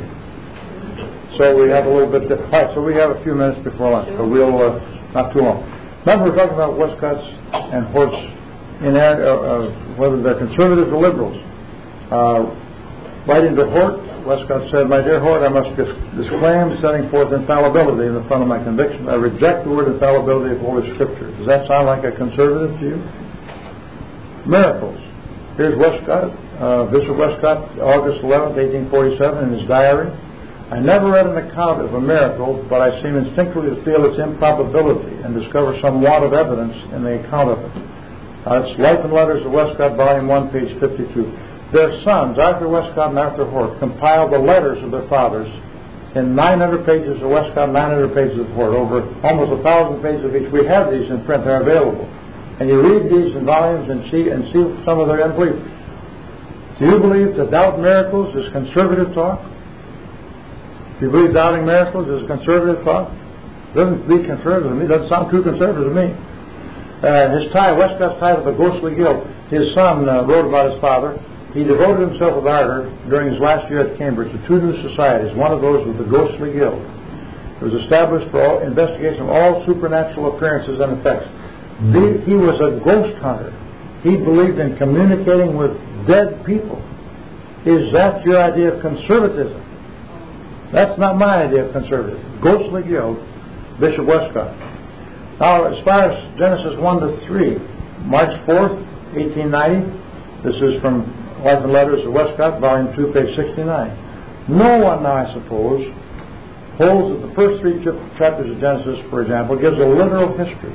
So we have a little bit... All right, so we have a few minutes before lunch, but we'll... Uh, not too long. Remember we're talking about Westcott's and Hort's inerrant, uh, uh, whether they're conservatives or liberals. Uh, writing to Hort, Westcott said, "My dear Hort, I must dis- disclaim setting forth infallibility in the front of my conviction. I reject the word infallibility of Holy Scripture." Does that sound like a conservative to you? Miracles. Here's Westcott, uh, Bishop Westcott, August eleventh, eighteen forty-seven, in his diary. "I never read an account of a miracle, but I seem instinctively to feel its improbability and discover some want of evidence in the account of it." Uh, it's Life and Letters of Westcott, Volume one, page fifty-two. Their sons, Arthur Westcott and Arthur Hort, compiled the letters of their fathers in nine hundred pages of Westcott, nine hundred pages of Hort, over almost one thousand pages of each. We have these in print; they're available. And you read these in volumes and see and see some of their unbelief. Do you believe to doubt miracles is conservative talk? Do you believe doubting miracles is conservative talk? Doesn't be conservative to me. Doesn't sound too conservative to me. Uh, his tie, Westcott's tie to the ghostly guild. His son uh, wrote about his father. He devoted himself with ardor during his last year at Cambridge to two new societies. One of those was the Ghostly Guild. It was established for all, investigation of all supernatural appearances and effects. The, he was a ghost hunter. He believed in communicating with dead people. Is that your idea of conservatism? That's not my idea of conservatism. Ghostly Guild, Bishop Westcott. Now, as far as Genesis one to three, March fourth, eighteen ninety, this is from Life and Letters of Westcott, Volume two, page sixty-nine. No one now, I suppose, holds that the first three chapters of Genesis, for example, gives a literal history.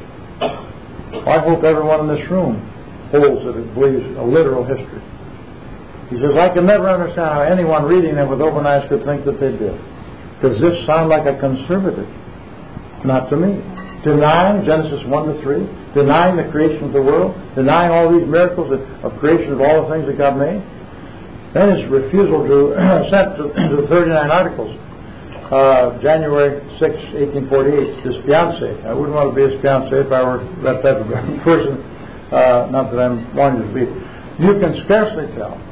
I hope everyone in this room holds that it believes a literal history. He says, I can never understand how anyone reading them with open eyes could think that they did. Does this sound like a conservative? Not to me. Denying Genesis one to three, denying the creation of the world, denying all these miracles of, of creation of all the things that God made. Then his refusal to send to, to thirty-nine articles. Uh, January sixth, eighteen forty-eight, his fiancée. I wouldn't want to be his fiancée if I were that type of person. Uh, not that I'm wanting to be. You can scarcely tell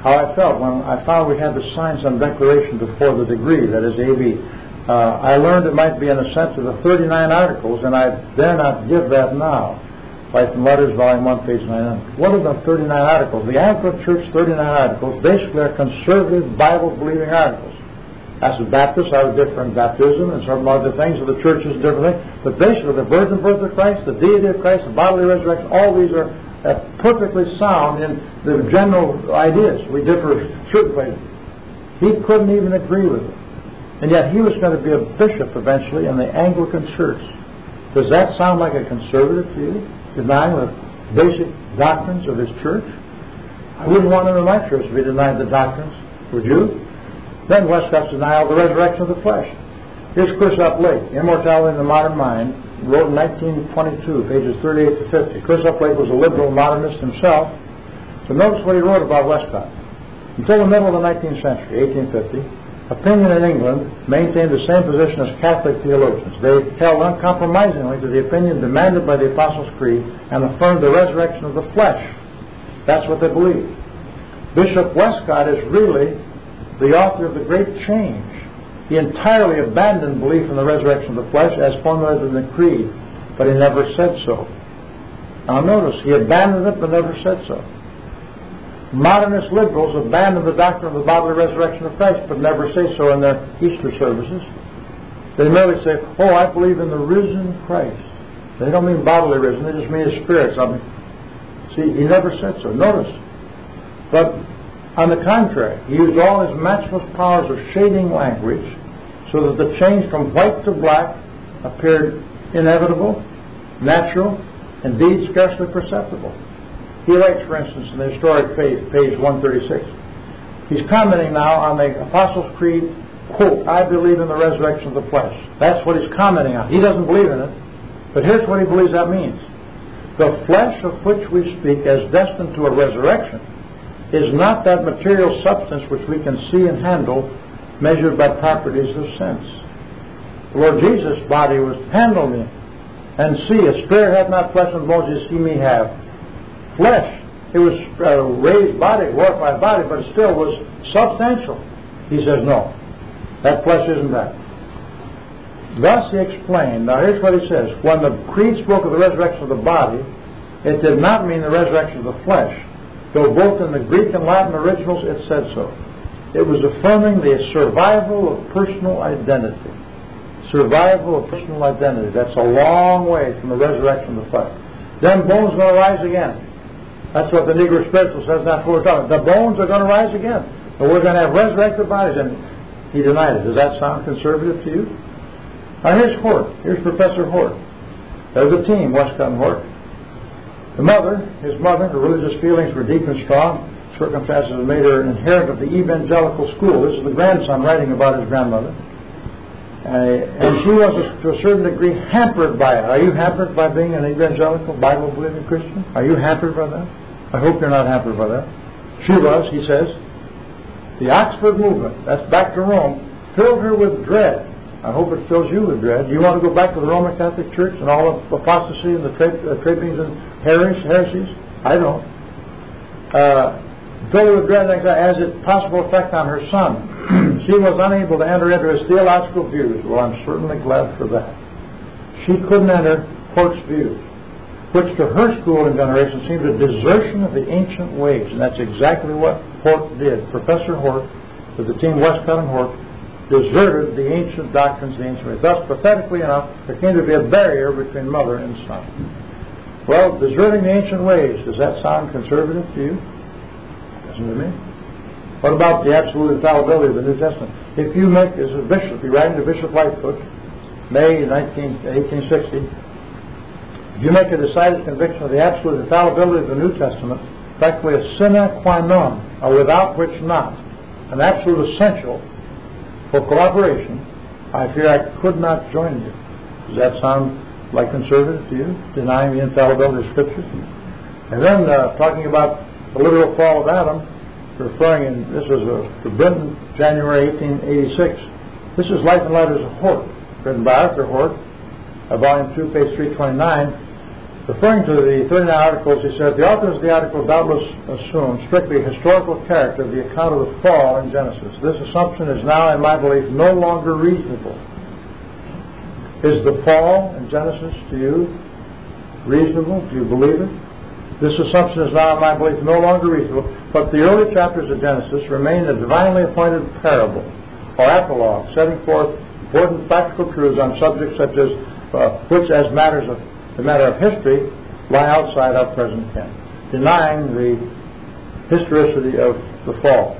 how I felt when I found we had to sign some declaration before the degree, that is A B. Uh, I learned it might be in the sense of the thirty-nine articles, and I dare not give that now. Life and Letters, Volume one, page nine hundred. What are the thirty-nine articles? The Anglican Church thirty-nine articles basically are conservative, Bible-believing articles. As a Baptist, I would differ in baptism and some other things of the churches, different things. But basically, the virgin birth of Christ, the deity of Christ, the bodily resurrection, all these are uh, perfectly sound in the general ideas. We differ certain ways. He couldn't even agree with it. And yet he was going to be a bishop eventually in the Anglican Church. Does that sound like a conservative to you? Denying the basic doctrines of his church? I wouldn't want him in my church if he denied the doctrines. Would you? Then Westcott's denial of the resurrection of the flesh. Here's Clearsop Lake, Immortality in the Modern Mind, wrote in nineteen twenty-two, pages thirty-eight to fifty. Clearsop Lake was a liberal modernist himself. So notice what he wrote about Westcott. Until the middle of the nineteenth century, eighteen fifty, opinion in England maintained the same position as Catholic theologians. They held uncompromisingly to the opinion demanded by the Apostles' Creed and affirmed the resurrection of the flesh. That's what they believed. Bishop Westcott is really the author of the great change. He entirely abandoned belief in the resurrection of the flesh as formulated in the Creed, but he never said so. Now notice, he abandoned it but never said so. Modernist liberals abandon the doctrine of the bodily resurrection of Christ, but never say so in their Easter services. They merely say, oh, I believe in the risen Christ. They don't mean bodily risen, they just mean his spirit. I mean, see, he never said so. Notice. But on the contrary, he used all his matchless powers of shading language so that the change from white to black appeared inevitable, natural, indeed scarcely perceptible. He writes, for instance, in the Historic Faith, page one thirty-six. He's commenting now on the Apostles' Creed, quote, I believe in the resurrection of the flesh. That's what he's commenting on. He doesn't believe in it, but here's what he believes that means. The flesh of which we speak as destined to a resurrection is not that material substance which we can see and handle, measured by properties of sense. The Lord Jesus' body was handled in, and see, a spirit hath not flesh and bones as he may have. Flesh, it was a raised body, glorified body, but it still was substantial. He says, no, that flesh isn't that. Thus he explained, now here's what he says, when the Creed spoke of the resurrection of the body, it did not mean the resurrection of the flesh, though both in the Greek and Latin originals it said so. It was affirming the survival of personal identity. Survival of personal identity. That's a long way from the resurrection of the flesh. Then bones are going to rise again. That's what the Negro Spiritual says, not what we're talking about. The bones are going to rise again. And we're going to have resurrected bodies. And he denied it. Does that sound conservative to you? Now here's Hort. Here's Professor Hort. There's a team, Westcott and Hort. The mother, his mother, her religious feelings were deep and strong. Circumstances had made her an inherent of the evangelical school. This is the grandson writing about his grandmother. Uh, and she was, to a certain degree, hampered by it. Are you hampered by being an evangelical, Bible-believing Christian? Are you hampered by that? I hope you're not hampered by that. She was, he says. The Oxford movement, that's back to Rome, filled her with dread. I hope it fills you with dread. You want to go back to the Roman Catholic Church and all of apostasy and the tra- uh, trappings and heresies? I don't. Uh, filled her with dread and anxiety as its possible effect on her son. She was unable to enter into his theological views. Well, I'm certainly glad for that. She couldn't enter Hort's views, which to her school and generation seemed a desertion of the ancient ways. And that's exactly what Hort did. Professor Hort, with the team Westcott and Hort, deserted the ancient doctrines, the ancient ways. Thus, pathetically enough, there came to be a barrier between mother and son. Well, deserting the ancient ways, does that sound conservative to you? Doesn't to me. What about the absolute infallibility of the New Testament? If you make, as a bishop, you're writing to Bishop Lightfoot, May nineteen, eighteen sixty, if you make a decided conviction of the absolute infallibility of the New Testament, practically a sine qua non, or without which not, an absolute essential for cooperation, I fear I could not join you. Does that sound like conservative to you, denying the infallibility of Scripture? And then uh, talking about the literal fall of Adam, referring, in, this is uh, to Britain, January eighteen eighty-six. This is Life and Letters of Hort, written by Arthur Hort, uh, volume two, page three twenty-nine. Referring to the thirty-nine articles, he said, the authors of the article doubtless assume strictly historical character of the account of the fall in Genesis. This assumption is now, in my belief, no longer reasonable. Is the fall in Genesis to you reasonable? Do you believe it? This assumption is now, in my belief, no longer reasonable, but the early chapters of Genesis remain a divinely appointed parable or epilogue, setting forth important practical truths on subjects such as uh, which, as matters of the matter of history, lie outside our present ken, denying the historicity of the fall.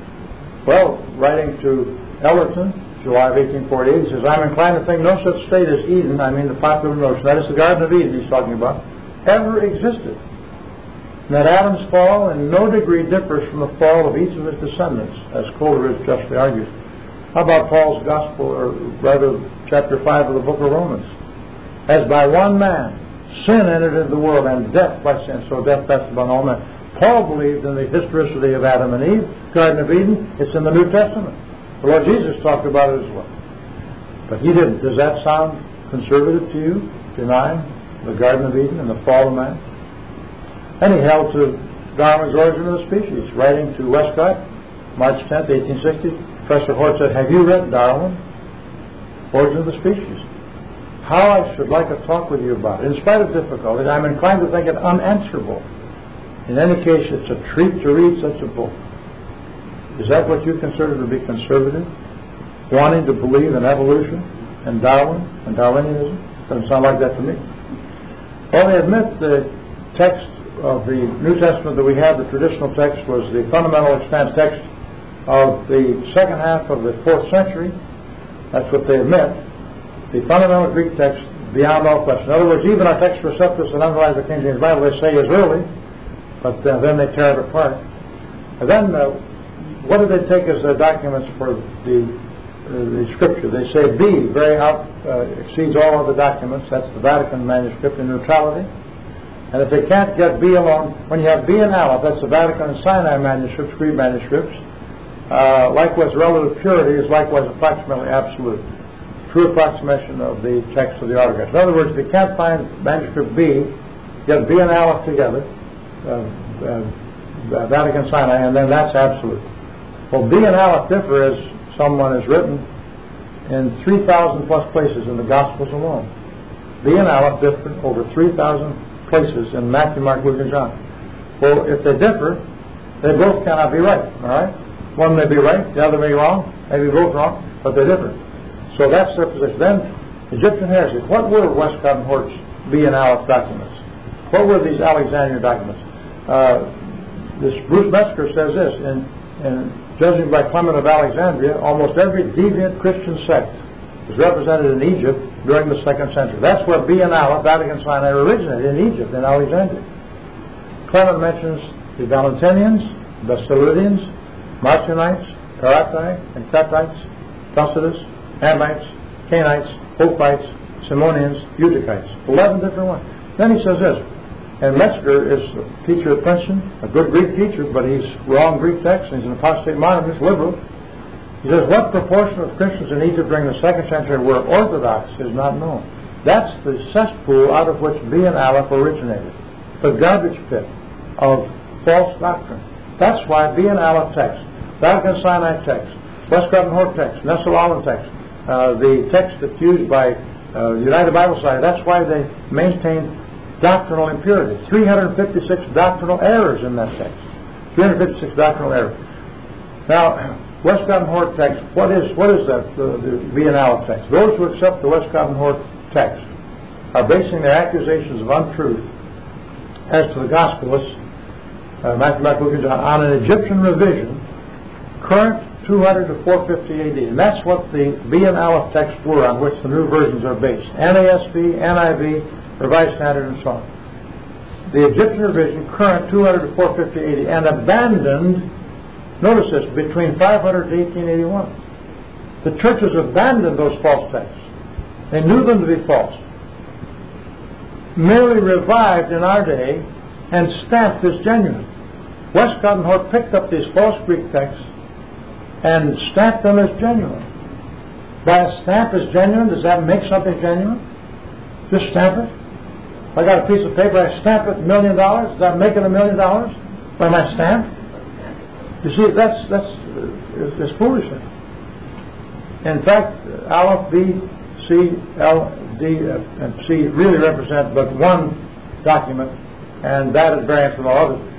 Well, writing to Ellerton, July of eighteen forty-eight, he says, I'm inclined to think no such state as Eden, I mean the popular notion, that is the Garden of Eden he's talking about, ever existed. And that Adam's fall in no degree differs from the fall of each of his descendants, as Coleridge justly argues. How about Paul's Gospel, or rather chapter five of the book of Romans? As by one man sin entered into the world, and death by sin, so death passed upon all men. Paul believed in the historicity of Adam and Eve, Garden of Eden. It's in the New Testament. The Lord Jesus talked about it as well. But he didn't. Does that sound conservative to you, denying the Garden of Eden and the fall of man? And he held to Darwin's Origin of the Species, writing to Westcott, March tenth, eighteen sixty. Professor Hort said, have you read Darwin, Origin of the Species? How I should like a talk with you about it. In spite of difficulties, I'm inclined to think it unanswerable. In any case, it's a treat to read such a book. Is that what you consider to be conservative? Wanting to believe in evolution and Darwin and Darwinianism? Doesn't sound like that to me. Well, they admit the text of the New Testament that we have, the traditional text, was the fundamental extant text of the second half of the fourth century. That's what they admit. The fundamental Greek text, beyond all question. In other words, even our text Receptus that underlies the King James Bible, they say is early, but uh, then they tear it apart. And then, uh, what do they take as their documents for the, uh, the Scripture? They say B very out uh, exceeds all other documents. That's the Vatican manuscript in neutrality. And if they can't get B alone, when you have B and Aleph, that's the Vatican and Sinai manuscripts, Greek manuscripts. Uh, likewise, relative purity is likewise approximately absolute. True approximation of the text of the autographs. In other words, if you can't find manuscript B, get B and Aleph together, uh, uh, Vatican Sinai, and then that's absolute. Well, B and Aleph differ, as someone has written, in three thousand plus places in the Gospels alone. B and Aleph differ over three thousand places in Matthew, Mark, Luke, and John. Well, if they differ, they both cannot be right, all right? One may be right, the other may be wrong, maybe both wrong, but they differ. So that's their position. Then, Egyptian heresy. What were Westcott and Hort's B and Aleph documents? What were these Alexandrian documents? Uh, this Bruce Metzger says this, in, in judging by Clement of Alexandria, almost every deviant Christian sect was represented in Egypt during the second century. That's where B and Aleph, Vatican Sinai, originated, in Egypt, in Alexandria. Clement mentions the Valentinians, Basilidians, Marcionites, Paratai, and Catites, Tacitus, Hamites, Canaanites, Ophites, Simonians, Eutychites. Eleven different ones. Then he says this, and Metzger is a teacher at Princeton, a good Greek teacher, but he's wrong Greek text, and he's an apostate modernist, liberal. He says, what proportion of Christians in Egypt during the second century were Orthodox is not known. That's the cesspool out of which B and Aleph originated, the garbage pit of false doctrine. That's why B and Aleph text, Vatican Sinai text, Westcott and Hort text, Nestle-Aland text, uh, the text that's used by uh, United Bible Society, that's why they maintain doctrinal impurity. three hundred fifty-six doctrinal errors in that text. three hundred fifty-six doctrinal errors. Now, Westcott and Hort text, what is what is that, the, the B and Aleph text? Those who accept the Westcott and Hort text are basing their accusations of untruth as to the Gospelists, uh, Matthew, Mark, Luke, and John, on an Egyptian revision, current two hundred to four fifty A D. And that's what the B and Aleph texts were on which the new versions are based. N A S B, N I V, Revised Standard, and so on. The Egyptian revision, current two hundred to four fifty A D, and abandoned, notice this, between five hundred to eighteen eighty-one. The churches abandoned those false texts. They knew them to be false. Merely revived in our day and stamped as genuine. Westcott and Hort picked up these false Greek texts and stamped them as genuine. By a stamp as genuine, does that make something genuine? Just stamp it? If I got a piece of paper, I stamp it a million dollars. Is that making a million dollars by my stamp? You see, that's that's uh, it's foolishness. In fact, Aleph, B, C, L, D, uh, and C really represent but one document, and that is variant from all others.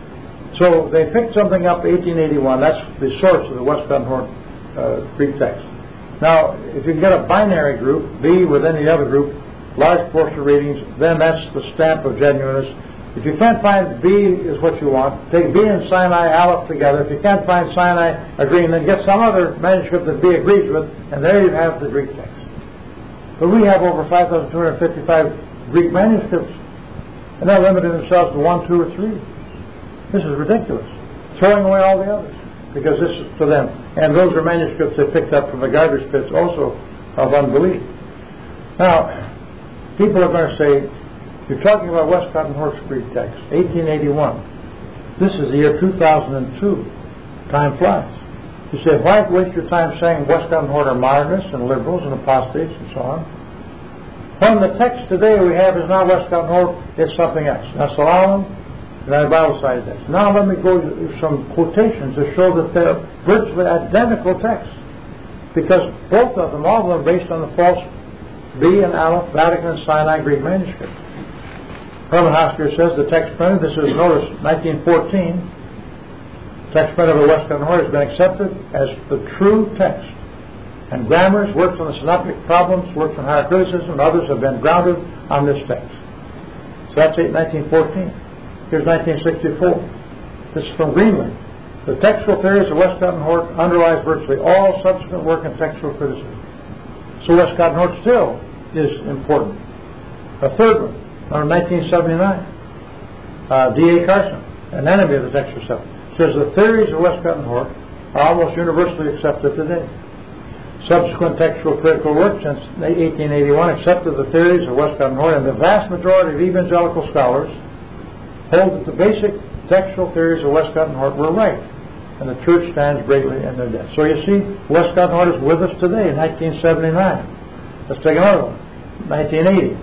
So they picked something up in eighteen eighty-one. That's the source of the Westcott and Hort uh, Greek text. Now, if you can get a binary group, B with any other group, large portion of readings, then that's the stamp of genuineness. If you can't find B is what you want, take B and Sinai, Aleph together. If you can't find Sinai agreeing, then get some other manuscript that B agrees with, and there you have the Greek text. But we have over five thousand two hundred fifty-five Greek manuscripts, and they're limiting themselves to one, two, or three. This is ridiculous. Throwing away all the others, because this is for them. And those are manuscripts they picked up from the garbage pits also of unbelief. Now, people are going to say, you're talking about Westcott and Hort's Greek text, eighteen eighty-one. This is the year two thousand two. Time flies. You say, why waste your time saying Westcott and Hort are modernists and liberals and apostates and so on? When the text today we have is not Westcott and Hort, it's something else. Now, Solomon, the Bible cited this. Now let me go to some quotations to show that they're virtually identical texts, because both of them, all of them, are based on the false B and Aleph, Vatican and Sinai Greek manuscript. Herman Hosker says the text printed, this is notice nineteen fourteen, text printed of the Westcott and Hort has been accepted as the true text. And grammars, works on the synoptic problems, works on higher criticism, and others have been grounded on this text. So that's nineteen fourteen. Here's nineteen sixty-four. This is from Greenland. The textual theories of Westcott and Hort underlies virtually all subsequent work in textual criticism. So Westcott and Hort still is important. A third one, from nineteen seventy-nine. Uh, D A Carson, an enemy of the textual stuff, says the theories of Westcott and Hort are almost universally accepted today. Subsequent textual critical work since eighteen eighty-one accepted the theories of Westcott and Hort, and the vast majority of evangelical scholars hold that the basic textual theories of Westcott and Hort were right, and the church stands greatly in their debt. So you see, Westcott and Hort is with us today in nineteen seventy-nine. Let's take another one. nineteen eighty.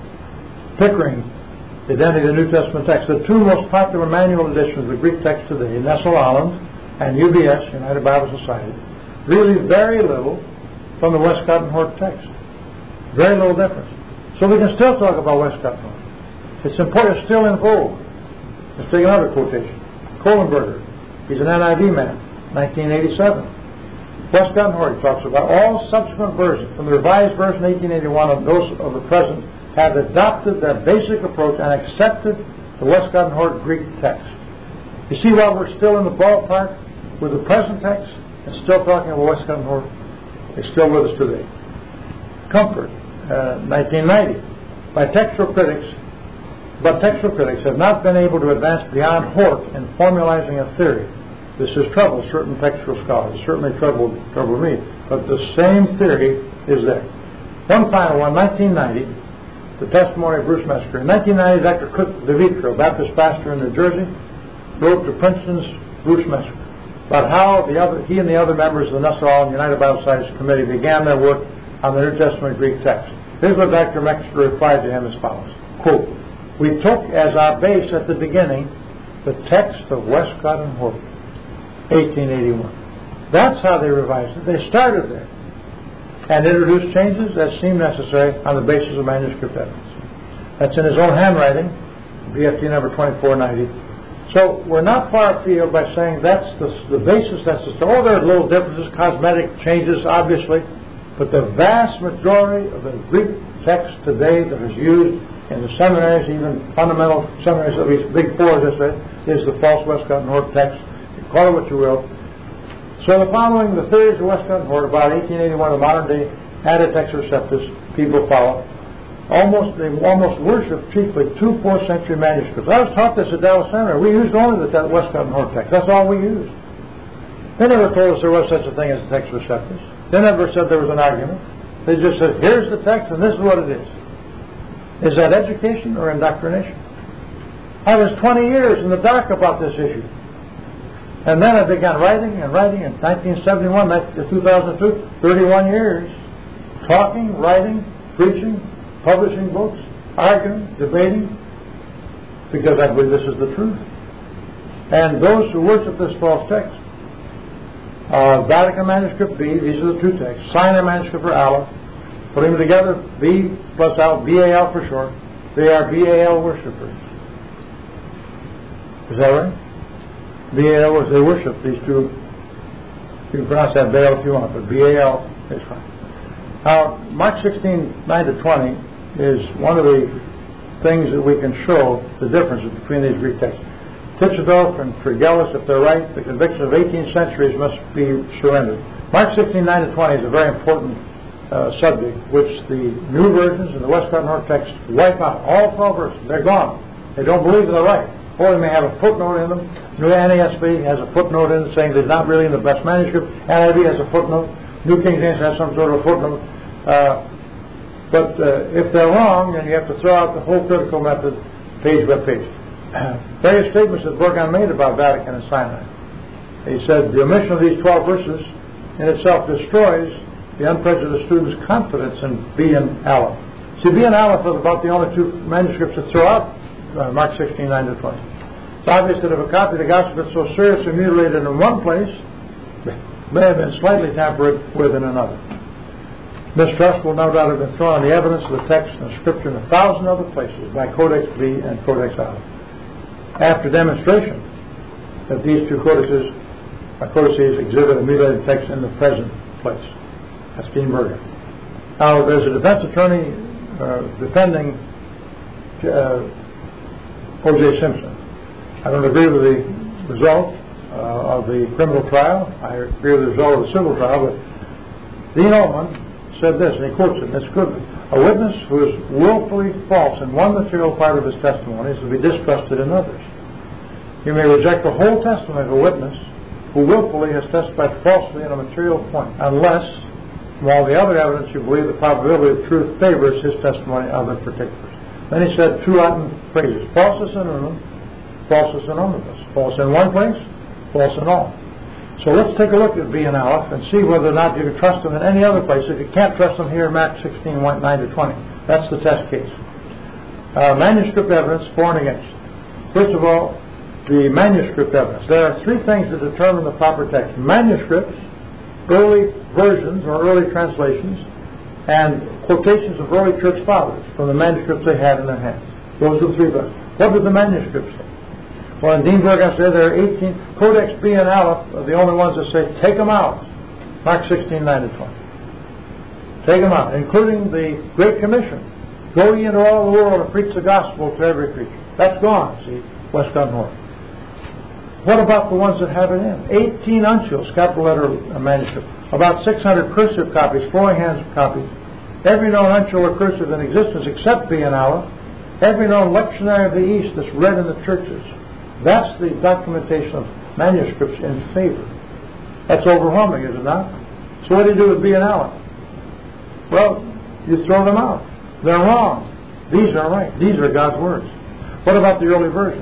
Pickering, The Identity of the New Testament Text. The two most popular manual editions of the Greek text today, Nestle Aland and U B S, United Bible Society, really very little from the Westcott and Hort text. Very little difference. So we can still talk about Westcott and Hort. It's important, it's still in vogue. Let's take another quotation. Kohlenberger, he's an N I V man, nineteen eighty-seven. Westcott and Hort talks about all subsequent versions, from the Revised Version eighteen eighty-one of those of the present, have adopted their basic approach and accepted the Westcott and Hort Greek text. You see why we're still in the ballpark with the present text and still talking about Westcott and Hort? It's still with us today. Comfort, uh, nineteen ninety. By textual critics, but textual critics have not been able to advance beyond Hort in formalizing a theory. This has troubled certain textual scholars. It certainly troubled, troubled me. But the same theory is there. One final one, nineteen ninety, the testimony of Bruce Mesker. In nineteen ninety, Doctor Cook DeVitro, Baptist pastor in New Jersey, wrote to Princeton's Bruce Mesker about how the other, he and the other members of the Nestle Aland United Bible Society Committee began their work on the New Testament Greek text. Here's what Doctor Mesker replied to him as follows. Quote, "We took as our base at the beginning the text of Westcott and Hort, eighteen eighty-one. That's how they revised it. They started there and introduced changes that seemed necessary on the basis of manuscript evidence." That's in his own handwriting, B F T number twenty-four ninety. So we're not far afield by saying that's the, the basis necessary. Oh, there are little differences, cosmetic changes, obviously, but the vast majority of the Greek text today that is used in the seminaries, even fundamental seminaries, at least big four, as I said, is the false Westcott and Hort text. Call it what you will. So the following, the theories of Westcott and Hort, about eighteen eighty-one, the modern day added text receptors, people follow. Almost, they almost worship chiefly two fourth century manuscripts. I was taught this at Dallas Seminary. We used only the Westcott and Hort text. That's all we used. They never told us there was such a thing as text receptors. They never said there was an argument. They just said, here's the text and this is what it is. Is that education or indoctrination? I was twenty years in the dark about this issue. And then I began writing and writing in nineteen seventy-one, two thousand two, thirty-one years, talking, writing, preaching, publishing books, arguing, debating, because I believe this is the truth. And those who worship this false text, uh, Vatican Manuscript B, these are the two texts, Sinai Manuscript for Aleph, putting them together, B plus Aleph, B A L for short, they are B A L worshippers. Is that right? B A L, they worship these two. You can pronounce that Baal if you want, but B A L is fine. Now, Mark sixteen, nine to twenty is one of the things that we can show the differences between these Greek texts. Tischendorf and Tregelles, if they're right, the conviction of eighteen centuries must be surrendered. Mark sixteen, nine to twenty is a very important uh, subject, which the new versions and the Westcott North text wipe out. All twelve verses, they're gone. They don't believe they're right. Or they may have a footnote in them. New N A S B has a footnote in it saying they're not really in the best manuscript. N I V has a footnote. New King James has some sort of a footnote. Uh, but uh, if they're wrong, then you have to throw out the whole critical method page by page. Various statements that Burgon made about Vatican and Sinai. He said the omission of these twelve verses in itself destroys the unprejudiced student's confidence in B and Aleph. See, B and Aleph are about the only two manuscripts that throw out uh, Mark sixteen, nine to twenty. It's obvious that if a copy of the Gospel is so seriously mutilated in one place, it may have been slightly tampered with in another. Mistrust will no doubt have been thrown on the evidence of the text and Scripture in a thousand other places by Codex B and Codex Aleph. After demonstration that these two codices, uh, codices exhibit a mutilated text in the present place. That's Steenbergen. Now, there's a defense attorney uh, defending uh, O J Simpson. I don't agree with the result uh, of the criminal trial. I agree with the result of the civil trial, but Dean Ullman said this, and he quotes it, and it's good. A witness who is willfully false in one material part of his testimony is to be distrusted in others. You may reject the whole testimony of a witness who willfully has testified falsely in a material point, unless, from all the other evidence, you believe the probability of truth favors his testimony of the particulars. Then he said two Latin phrases, falsus in unum, falsus in omnibus. False in one place, false in all. So let's take a look at B and Aleph and see whether or not you can trust them in any other place. If you can't trust them here in Mark sixteen, nine to twenty, that's the test case. Uh, manuscript evidence for and against. First of all, the manuscript evidence. There are three things that determine the proper text. Manuscripts, early versions or early translations, and quotations of early church fathers from the manuscripts they had in their hands. Those are the three things. What did the manuscripts say? Well, in Steenbergen I said there are eighteen. Codex B and Aleph are the only ones that say, take them out. Mark sixteen, nine to twenty. Take them out, including the Great Commission. Go ye into all the world and preach the gospel to every creature. That's gone, see, Westcott North. What about the ones that have it in? eighteen uncials, capital letter manuscript. About six hundred cursive copies, flowing hands copies. Every known uncial or cursive in existence except B and Aleph. Every known lectionary of the East that's read in the churches. That's the documentation of manuscripts in favor. That's overwhelming, is it not? So what do you do with B and Aleph? Well, you throw them out. They're wrong. These are right. These are God's words. What about the early versions?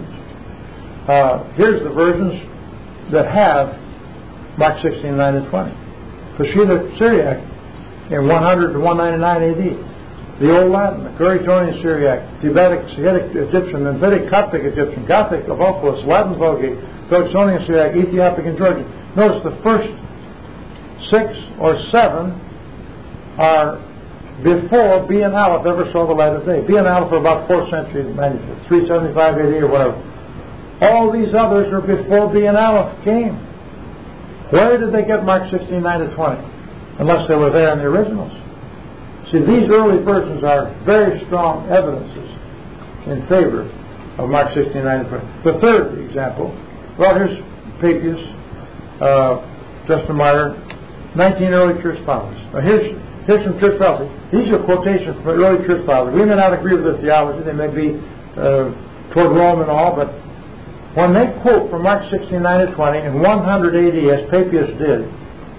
Uh, here's the versions that have Mark sixteen, nine to twenty. Peshitta Syriac in one hundred to one ninety-nine A D. The Old Latin, the Curetonian Syriac, Tibetic, Semitic Egyptian, Vedic Coptic Egyptian, Gothic, Avulfos, Latin Vulgate, Philistonian Syriac, Ethiopic, and Georgian. Notice the first six or seven are before B and Aleph ever saw the light of day. B and Aleph are about fourth century manuscripts, three seventy-five A D or whatever. All these others are before B and Aleph came. Where did they get Mark sixteen, nine to twenty? Unless they were there in the originals. See, these early versions are very strong evidences in favor of Mark sixteen, nine to twenty. The third example, well, here's Papias, uh, Justin Martyr, nineteen early church fathers. Now, here's, here's some church fathers. These are quotations from early church fathers. We may not agree with their theology. They may be uh, toward Rome and all, but when they quote from Mark sixteen, nine to twenty in one hundred A D, as Papias did,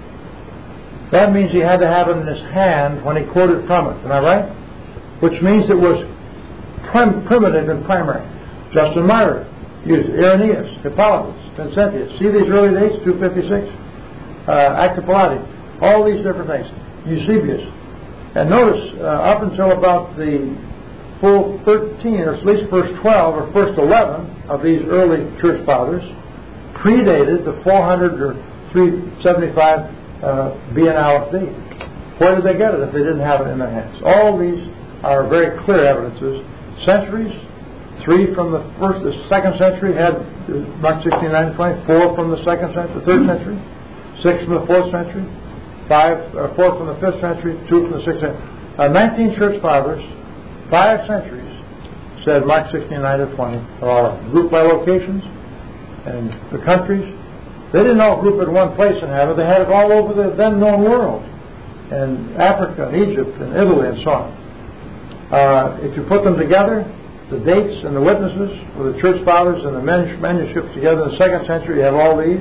that means he had to have it in his hand when he quoted from it. Am I right? Which means it was prim- primitive and primary. Justin Martyr used Irenaeus, Hippolytus, Vincentius. See these early dates, two fifty-six? Uh, Actopolati. All these different things. Eusebius. And notice, uh, up until about the full thirteen, or at least first twelve, or first eleven of these early church fathers predated the four hundred or three seventy-five uh, B N Aleph D. Where did they get it if they didn't have it in their hands? All these are very clear evidences. Centuries, three from the first, the second century had Mark sixteen, nine, twenty. Four from the second century, third century. Six from the fourth century. Five, uh, four from the fifth century. Two from the sixth century. Uh, nineteen church fathers, five centuries, said Mark sixteen, nine to twenty are all grouped by locations and the countries. They didn't all group it in one place and have it. They had it all over the then known world, and Africa, and Egypt, and Italy, and so on. Uh, if you put them together, the dates and the witnesses for the church fathers and the manuscripts together in the second century, you have all these.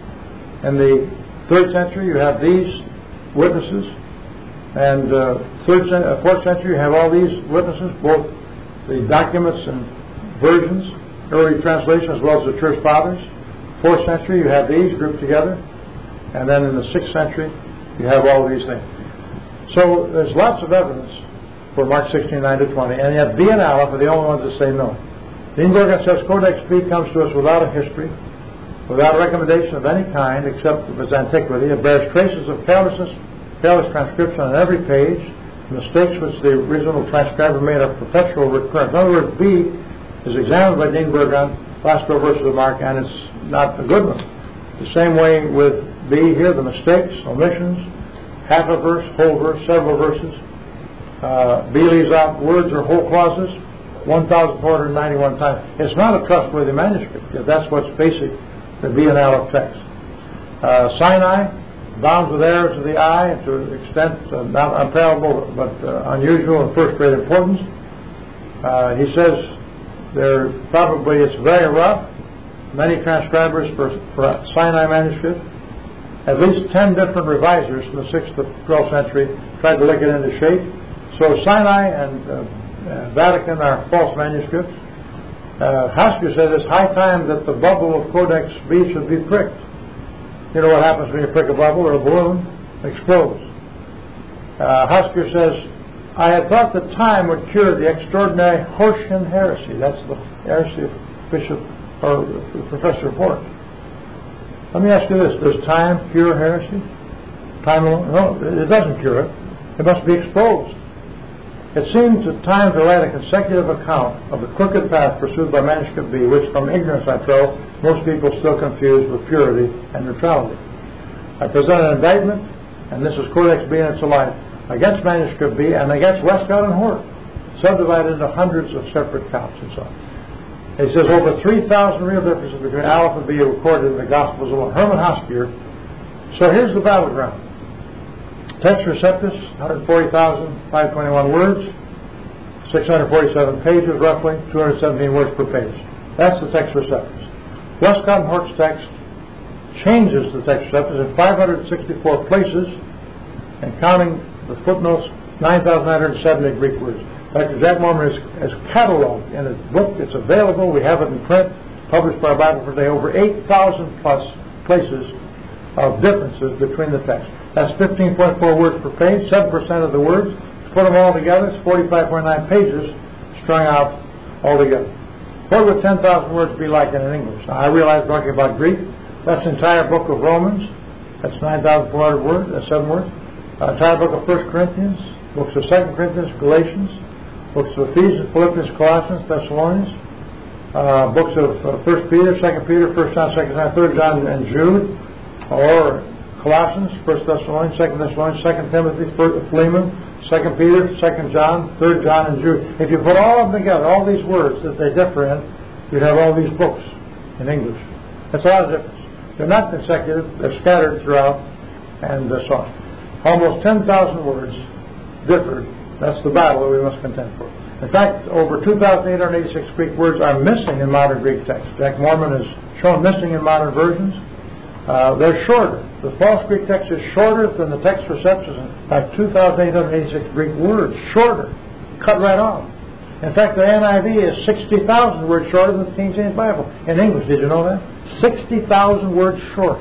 In the third century, you have these witnesses. And uh, third, uh, fourth century, you have all these witnesses, both the documents and versions, early translation, as well as the church fathers. Fourth century, you have these grouped together. And then in the sixth century, you have all these things. So there's lots of evidence for Mark sixteen, nine to twenty, and yet B and Aleph are the only ones that say no. Steenbergen says Codex B comes to us without a history, without a recommendation of any kind except of its antiquity. It bears traces of carelessness, careless transcription on every page. Mistakes which the original transcriber made are perpetual recurrence. In other words, B is examined by Steenbergen, last four verses of Mark, and it's not a good one. The same way with B here, the mistakes, omissions, half a verse, whole verse, several verses. Uh, B leaves out words or whole clauses one thousand four hundred ninety-one times. It's not a trustworthy manuscript. That's what's basic, the B and Aleph text. Uh, Sinai, bound with errors of the eye to an extent uh, not unparallelable but uh, unusual and first-rate importance. Uh, he says there probably it's very rough. Many transcribers for, for Sinai manuscript. At least ten different revisers from the sixth to twelfth century tried to lick it into shape. So Sinai and uh, uh, Vatican are false manuscripts. Uh, Hasker says it's high time that the bubble of Codex B should be pricked. You know what happens when you prick a bubble or a balloon? It explodes. Uh, Hasker says, I had thought that time would cure the extraordinary Hortian heresy. That's the heresy of Bishop or Professor Hort. Let me ask you this. Does time cure heresy? Time alone? No, it doesn't cure it. It must be exposed. It seems at time to write a consecutive account of the crooked path pursued by Manuscript B, which from ignorance, I trow, most people still confuse with purity and neutrality. I present an indictment, and this is Codex B in its life, against Manuscript B and against Westcott and Hort, subdivided into hundreds of separate counts and so on. He says over three thousand real differences between Aleph and B are recorded in the Gospels alone. Herman Hasker. So here's the battleground. Text Receptus, one hundred forty thousand five hundred twenty-one words, six hundred forty-seven pages roughly, two hundred seventeen words per page. That's the Text Receptus. Westcott and Hort's text changes the Text Receptus in five hundred sixty-four places, and counting the footnotes, nine thousand nine hundred seventy Greek words. Doctor Jack Moorman has cataloged in his book. It's available. We have it in print, published by Bible for Today, over eight thousand plus places of differences between the texts. That's fifteen point four words per page, seven percent of the words. Put them all together, it's forty-five point nine pages strung out all together. What would ten thousand words be like in an English? Now, I realize talking about Greek. That's the entire book of Romans. That's nine thousand four hundred words, that's seven words. Uh, entire book of First Corinthians, books of Second Corinthians, Galatians, books of Ephesians, Philippians, Colossians, Thessalonians, uh, books of uh, First Peter, Second Peter, First John, Second John, Third John, and Jude, or Colossians, First Thessalonians, Second Thessalonians, Second Timothy, Philemon, Second Peter, Second John, Third John, and Jude. If you put all of them together, all these words that they differ in, you'd have all these books in English. That's a lot of difference. They're not consecutive; they're scattered throughout, and uh, so on. Almost ten thousand words differed. That's the battle that we must contend for. In fact, over two thousand eight hundred eighty-six Greek words are missing in modern Greek texts. Jack Moorman has shown missing in modern versions. Uh, they're shorter. The false Greek text is shorter than the Text Receptus by two thousand eight hundred eighty-six Greek words. Shorter. Cut right off. In fact, the N I V is sixty thousand words shorter than the King James Bible. In English, did you know that? sixty thousand words short.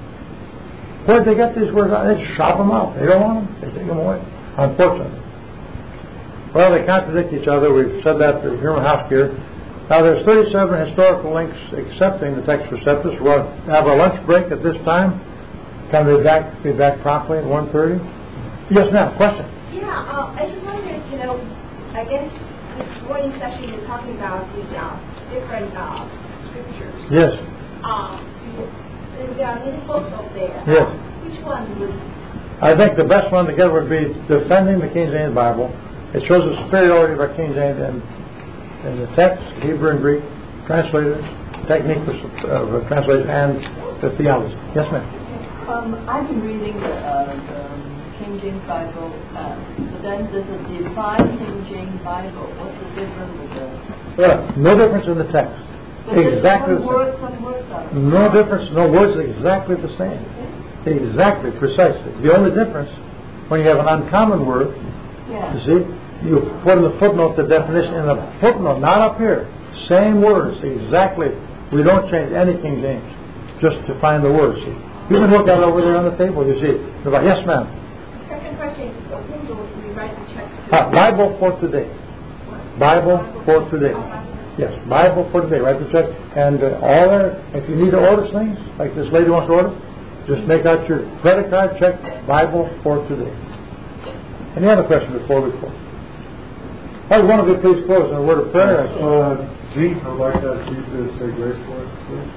Where'd they get these words? They shop them out. They don't want them. They take them away. Unfortunately. Well, they contradict each other. We've said that for here and a half here. Now, there's thirty-seven historical links accepting the text receptus. We'll have our lunch break at this time. Can we back, be back promptly at one thirty? Yes, ma'am. Question? Yeah, uh, I just wondered, you know, I guess this morning session you're talking about the uh, different uh, scriptures. Yes. Um, there are many books up there. Yes. Which one would... I think the best one to get would be defending the King James Bible. It shows the superiority of our King James in, in the text, Hebrew and Greek, translators, technique for uh, translation, and the theology. Yes, ma'am. Um, I've been reading the, uh, the King James Bible, uh, but then there's a divine King James Bible. What's the difference with the... Uh, no difference in the text. But Exactly the some same. words, some words are... No difference, no words, exactly the same. Exactly, precisely. The only difference, when you have an uncommon word, Yeah. you see, you put in the footnote the definition in the footnote, not up here. Same words, exactly. We don't change any King James, just to find the words. See? You can look at it over there on the table, you see. About, yes, ma'am. Second question is, so who will we write the checks to? Uh, Bible for today. Bible for today. Yes, Bible for today. Write the check. And uh, all there, if you need to order things, like this lady wants to order, just make out your credit card, check Bible for today. Any other question before we close? Oh, one of you please close in a word of prayer. Uh, G, I'd like to ask you to say grace for us, please.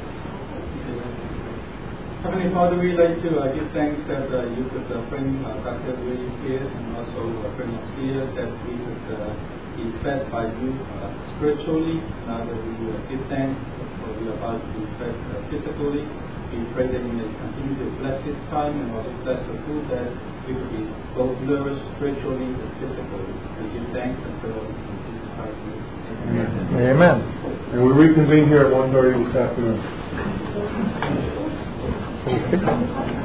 Heavenly Father, we'd like to uh, give thanks that uh, you could uh, bring uh, Doctor William here and also uh, bring us here, that we could uh, be fed by you uh, spiritually. Now that we uh, give thanks for we are about to be fed uh, physically, we pray that you may continue to bless this time and also bless the food, that we could be both nourished spiritually and physically. We give thanks and pray all this in Jesus Christ's name. Amen. Amen. And we reconvene here at one thirty this afternoon. Okay.